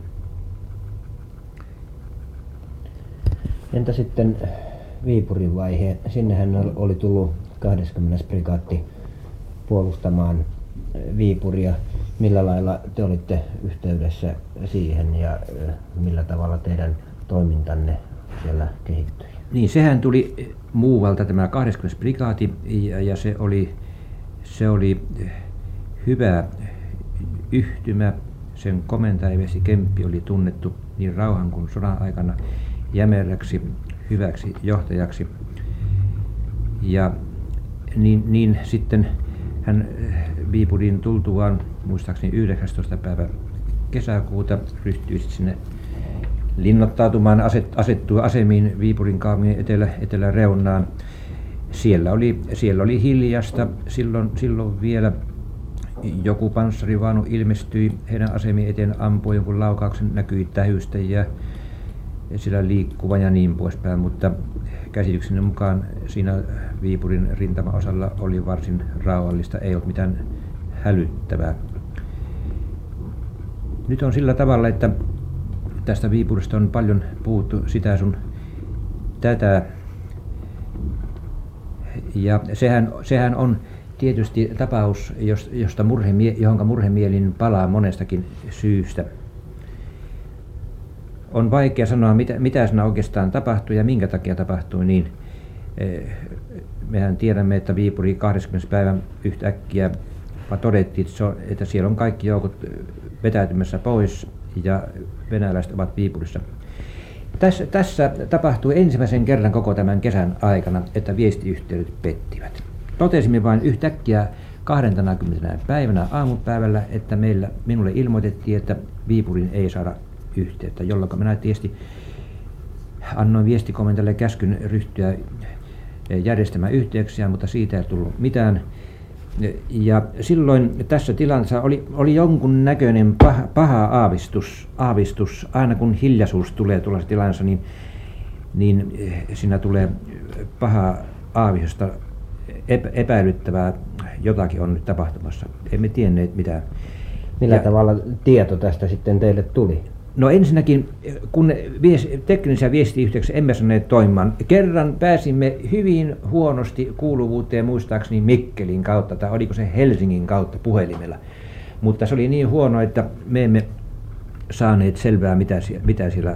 Entä sitten Viipurin vaihe? Sinnehän oli tullut kahdeskymmenes prikaatti puolustamaan Viipuria. Millä lailla te olitte yhteydessä siihen ja millä tavalla teidän toimintanne siellä kehittyi? Niin, sehän tuli muualta tämä kahdeskymmenes prikaati ja, ja se oli se oli hyvä yhtymä. Sen komentaja Vesi Kemppi oli tunnettu niin rauhan kuin sodan aikana jämeräksi, hyväksi johtajaksi. Ja niin, niin sitten hän Viipuriin tultuaan muistaakseni yhdeksästoista päivä kesäkuuta ryhtyi sinne linnoittautumaan, asettua asemiin Viipurin kaupungin etelä, eteläreunaan. Siellä oli, siellä oli hiljasta, silloin, silloin vielä joku panssarivaunu ilmestyi heidän asemien eteen, ampui jonkun laukauksen, näkyi tähystä ja siellä liikkuvan ja niin poispäin, mutta käsitykseni mukaan siinä Viipurin rintamaosalla oli varsin rauhallista, ei ollut mitään hälyttävää. Nyt on sillä tavalla, että tästä Viipurista on paljon puhuttu sitä sun tätä. Ja sehän, sehän on tietysti tapaus, josta murhemie, johonka murhemielin palaa monestakin syystä. on vaikea sanoa, mitä, mitä siinä oikeastaan tapahtui ja minkä takia tapahtui niin. Mehän tiedämme, että Viipuri kahdeskymmenes päivä yhtäkkiä todettiin, että siellä on kaikki joukot vetäytymässä pois ja venäläiset ovat Viipurissa. Tässä, tässä tapahtui ensimmäisen kerran koko tämän kesän aikana, että viestiyhteydet pettivät. Totesimme vain yhtäkkiä kahdentena päivänä aamupäivällä, että meillä, minulle ilmoitettiin, että Viipurin ei saada yhteyttä, jolloin minä tietysti annoin viestikomentajalle käskyn ryhtyä järjestämään yhteyksiä, mutta siitä ei tullut mitään. Ja silloin tässä tilanteessa oli, oli jonkun näköinen paha, paha aavistus, aavistus, aina kun hiljaisuus tulee tuollaisessa tilanteessa, niin, niin siinä tulee paha aavistusta, epäilyttävää, jotakin on nyt tapahtumassa. Emme tienneet mitään. Millä ja, tavalla tieto tästä sitten teille tuli? No ensinnäkin, kun vies, teknisiä viestiyhteyksiä emme saaneet toimimaan, kerran pääsimme hyvin huonosti kuuluvuuteen muistaakseni Mikkelin kautta, tai oliko se Helsingin kautta puhelimella. Mutta se oli niin huono, että me emme saaneet selvää, mitä, mitä siellä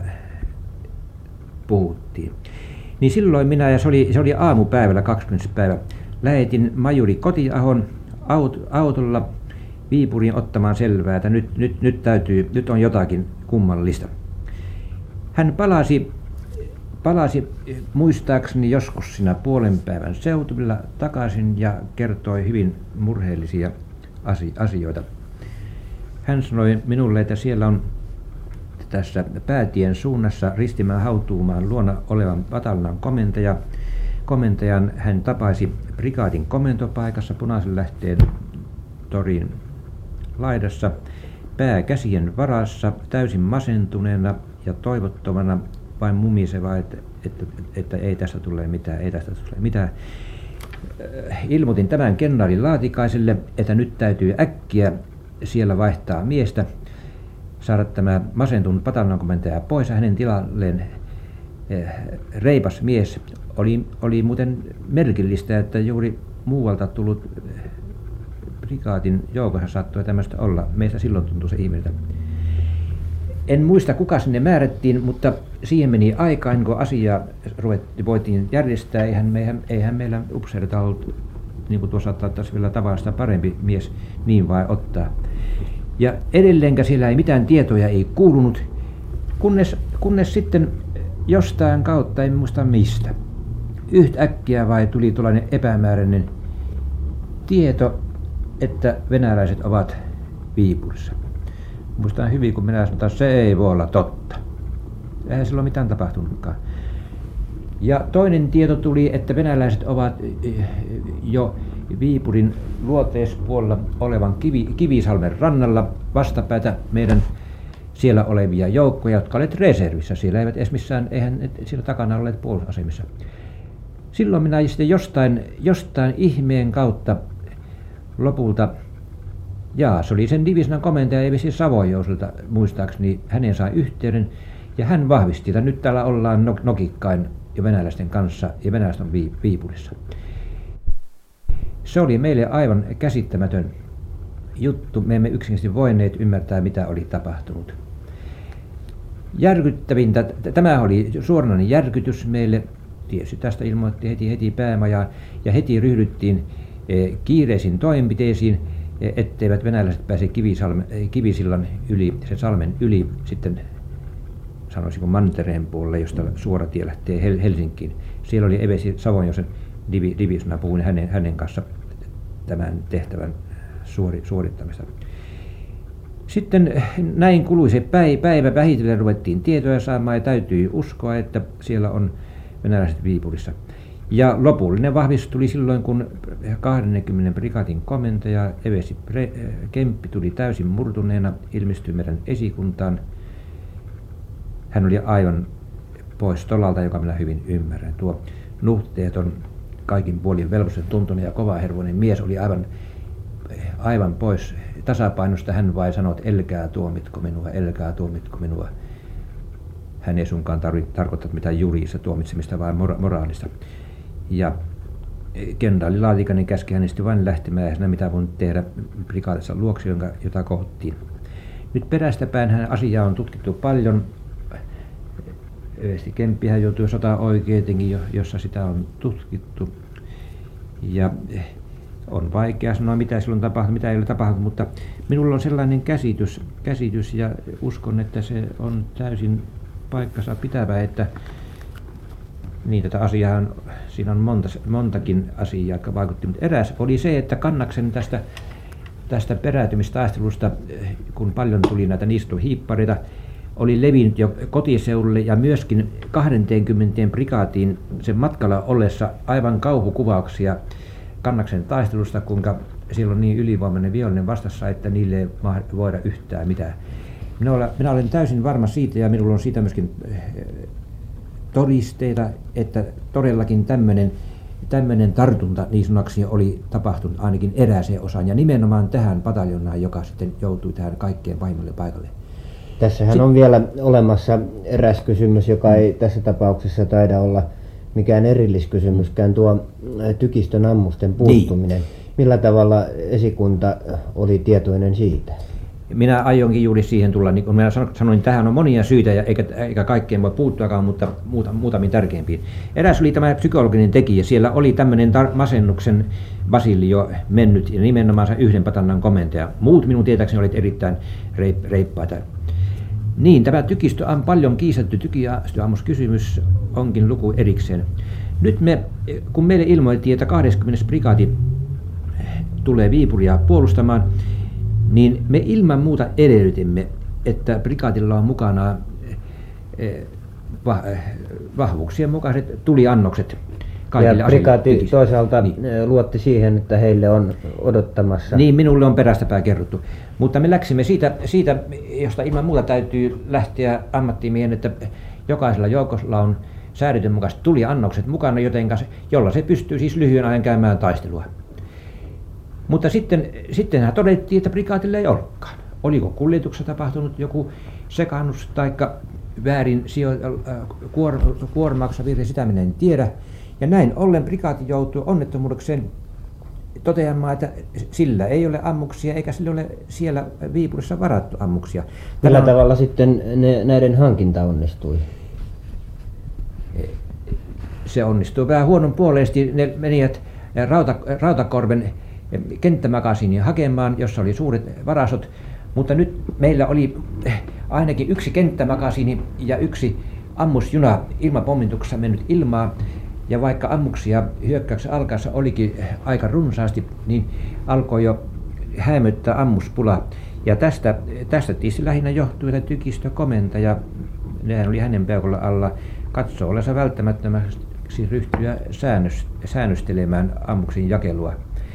puhuttiin. Niin silloin minä, ja se oli, se oli aamupäivällä kaksikymmentä päivä, lähetin majuri Kotiahon aut, autolla Viipuriin ottamaan selvää, että nyt, nyt, nyt, täytyy, nyt on jotakin kummallista. Hän palasi, palasi muistaakseni joskus siinä puolen päivän seutuvilla takaisin ja kertoi hyvin murheellisia asioita. Hän sanoi minulle, että siellä on tässä päätien suunnassa Ristimäen Hautuumaan luona olevan pataljonan komentaja. Komentajan hän tapaisi prikaatin komentopaikassa Punaisen Lähteen torin laidassa, pää käsien varassa, täysin masentuneena ja toivottomana, vain mumiseva, että, että, että ei tästä tule mitään, ei tästä tule mitään. Ilmoitin tämän kenraali Laatikaiselle, että nyt täytyy äkkiä siellä vaihtaa miestä, saada tämä masentunut pataljonankomentaja pois ja hänen tilalleen reipas mies. Oli, oli muuten merkillistä, että juuri muualta tullut prikaatin joukossa saattoi tämmöistä olla. Meistä silloin tuntui se ihmeeltä. En muista kuka sinne määrättiin, mutta siihen meni aikaa, ennen kuin asiaa ruvettiin, voitiin järjestää. Eihän, meihän, eihän meillä upseerita ollut, niin kuin tuossa taisi vielä tavallista parempi mies niin vai ottaa. Ja edelleenkä siellä ei mitään tietoja ei kuulunut, kunnes, kunnes sitten jostain kautta, en muista mistä, yhtäkkiä vai tuli tuollainen epämääräinen tieto, että venäläiset ovat Viipurissa. Muistan hyvin, kun minä sanoin, että se ei voi olla totta. Eihän silloin mitään tapahtunutkaan. Ja toinen tieto tuli, että venäläiset ovat jo Viipurin luoteispuolella olevan Kivi, Kivisalmen rannalla vastapäätä meidän siellä olevia joukkoja, jotka olivat reservissä. Siellä eivät edes missään, eihän siellä takana olleet puolustusasemissa. Silloin minä sitten jostain, jostain ihmeen kautta lopulta, jaa, se oli sen divisionan komentaja Evesi Savojouselta muistaakseni, hänen sai yhteyden ja hän vahvisti, että nyt täällä ollaan nokikkain jo venäläisten kanssa ja venäläiset on Viipurissa. Se oli meille aivan käsittämätön juttu. Me emme yksinkertaisesti voineet ymmärtää, mitä oli tapahtunut. Järkyttävintä, tämä oli suoranainen järkytys meille. Tietysti tästä ilmoitti heti, heti päämaja ja heti ryhdyttiin kiireisiin toimenpiteisiin, etteivät venäläiset pääse Kivisillan yli, sen salmen yli sitten sanoisinko mantereen puolelle, josta suora tie lähtee Helsinkiin. Siellä oli Evesi Savonjosen divisioona, puhuin hänen, hänen kanssa tämän tehtävän suori, suorittamista. Sitten näin kului se päivä, vähitellen ruvettiin tietoja saamaan ja täytyy uskoa, että siellä on venäläiset Viipurissa. Ja lopullinen vahvistus tuli silloin, kun kaksikymmentä prikaatin komentaja Evesi Kemppi tuli täysin murtuneena, ilmestyi meidän esikuntaan. Hän oli aivan pois tolalta, joka minä hyvin ymmärrän. Tuo nuhteeton, kaikin puolin velvollisen tuntunen ja kovahervoinen mies oli aivan, aivan pois tasapainosta. Hän vain sanoi, että älkää tuomitko minua, älkää tuomitko minua. Hän ei sunkaan tarkoittanut mitään juridista tuomitsemista, vaan mora- moraalista. Ja kenraali Laatikainen käski hänestä vain lähtemään ja mitä voin tehdä prikaatissa luoksi, jota kohottiin. Nyt perästäpäin hän asiaa on tutkittu paljon. Veesti Kemppihän joutui sotaoikeutenkin, jossa sitä on tutkittu. Ja on vaikea sanoa, mitä silloin tapahtui, mitä ei ole tapahtunut, mutta minulla on sellainen käsitys, käsitys ja uskon, että se on täysin paikkansa pitävä, että niin tätä asiaa on, siinä on monta, montakin asiaa, jotka vaikutti, mutta eräs oli se, että Kannaksen tästä, tästä peräytymistaistelusta, kun paljon tuli näitä niistohiippareita, oli levinnyt jo kotiseudulle ja myöskin kaksikymmentä prikaatiin sen matkalla ollessa aivan kauhukuvauksia Kannaksen taistelusta, kuinka siellä on niin ylivoimainen vihollinen vastassa, että niille ei voida yhtään mitään. Minä olen, minä olen täysin varma siitä, ja minulla on siitä myöskin todisteita, että todellakin tämmöinen, tämmöinen tartunta niin sanoksi oli tapahtunut ainakin erääseen osaan, ja nimenomaan tähän pataljonaan, joka sitten joutui tähän kaikkein pahimmalle paikalle. Tässähän Sit... on vielä olemassa eräs kysymys, joka ei tässä tapauksessa taida olla mikään erilliskysymyskään, tuo tykistön ammusten puuttuminen. Niin. Millä tavalla esikunta oli tietoinen siitä? Minä aionkin juuri siihen tulla, niin kuin minä sanoin, tähän on monia syitä, eikä, eikä kaikkeen voi puuttuakaan, mutta muuta, muutamiin tärkeimpiin. Eräs oli tämä psykologinen tekijä. Siellä oli tämmöinen tar- masennuksen basilli jo mennyt, ja nimenomaan se yhden patannan komentaja. Muut minun tietääkseni olivat erittäin reip- reippaita. Niin, tämä tykistö on paljon kiistetty tykistöammuskysymys onkin luku erikseen. Nyt me, kun meille ilmoitettiin, että kahdeskymmenes prikaati tulee Viipuria puolustamaan, niin me ilman muuta edellytimme, että prikaatilla on mukana vahvuuksien mukaiset tuliannokset kaikille ja prikaati toisaalta niin. luotti siihen, että heille on odottamassa. Niin, minulle on perästäpää kerrottu. Mutta me läksimme siitä, siitä, josta ilman muuta täytyy lähteä ammattimiehen, että jokaisella joukolla on säädöiden mukaiset tuliannokset mukana, jotenka se, jolla se pystyy siis lyhyen ajan käymään taistelua. Mutta sitten, sittenhän todettiin, että prikaatilla ei olekaan. Oliko kuljetuksessa tapahtunut joku sekannus tai väärin sijo- kuor, kuormauksessa virhe, sitä minä en tiedä. Ja näin ollen prikaati joutui onnettomuudekseen toteamaan, että sillä ei ole ammuksia eikä sillä ole siellä Viipurissa varattu ammuksia. Millä on... tavalla sitten ne, näiden hankinta onnistui? Se onnistui vähän huononpuoleisesti. Ne menivät Rauta, Rautakorven kenttämakasinia hakemaan, jossa oli suuret varastot, mutta nyt meillä oli ainakin yksi kenttämakasiini ja yksi ammusjuna ilmapommituksessa mennyt ilmaa, ja vaikka ammuksia hyökkäyksen alkaessa olikin aika runsaasti, niin alkoi jo hämöttää ammuspula. Ja tästä, tästä tietysti lähinnä johtui, että tykistökomentaja, nehän oli hänen peukolla alla, katsoo olensa välttämättömäksi ryhtyä säännös, säännöstelemään ammuksin jakelua.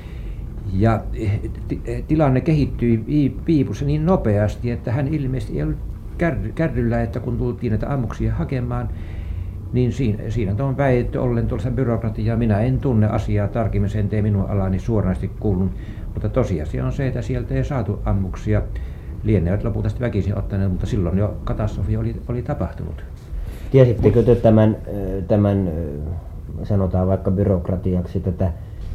Ja tilanne kehittyi Viipussa niin nopeasti, että hän ilmeisesti ei ollut kärryllä, että kun tultiin näitä ammuksia hakemaan, niin siinä, siinä on väitetty ollen tuollaista byrokratiaa. Minä en tunne asiaa tarkemmin, sen tee minun alani suoranaisesti kuulun, mutta tosiasia on se, että sieltä ei saatu ammuksia. Lienevät lopulta sitten väkisin ottaneet, mutta silloin jo katastrofi oli, oli tapahtunut. Tiesittekö te tämän, tämän, sanotaan vaikka byrokratiaksi, tätä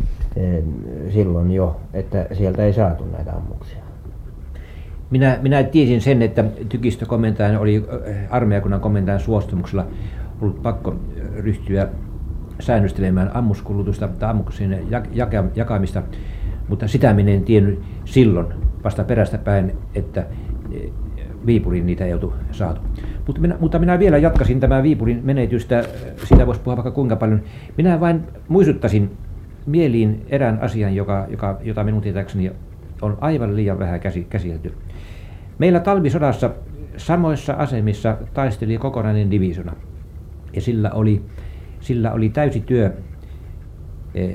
silloin jo, että sieltä ei saatu näitä ammuksia? Minä, minä tiesin sen, että tykistökomentajan oli armeijakunnan komentajan suostumuksella ollut pakko ryhtyä säännöstelemään ammuskulutusta tai ammuksien jakamista, mutta sitä minä en tiennyt silloin vasta perästä päin, että Viipuriin niitä ei oltu saatu. Mutta minä, mutta minä vielä jatkasin tämän Viipurin menetystä, siitä voisi puhua vaikka kuinka paljon. Minä vain muistuttaisin mieliin erään asian, joka, joka, jota minun tietääkseni on aivan liian vähän käsitelty. Meillä talvisodassa samoissa asemissa taisteli kokonainen diviisiona, ja sillä oli, sillä oli täysi työ e,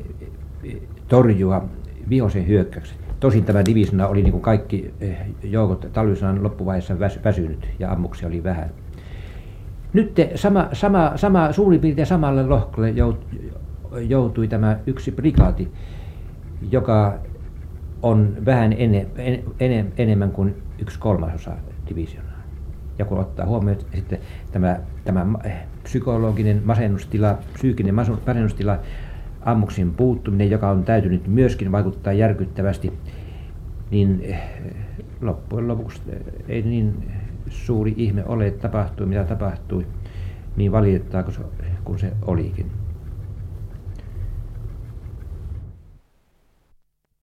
torjua vihollisen hyökkäykset. Tosin tämä diviisiona oli niin kuin kaikki joukot talvisodan loppuvaiheessa väsynyt ja ammuksia oli vähän. Nyt sama, sama, sama, suurin piirtein samalle lohkolle joutui tämä yksi prikaati, joka on vähän ene, en, en, enemmän kuin yksi kolmasosa divisionaa. Ja kun ottaa huomioon sitten tämä, tämä psykologinen masennustila, psyykkinen masennustila, ammuksin puuttuminen, joka on täytynyt myöskin vaikuttaa järkyttävästi, niin loppujen lopuksi ei niin suuri ihme ole, että tapahtui mitä tapahtui. niin valitettavaa kuin se, kun se olikin.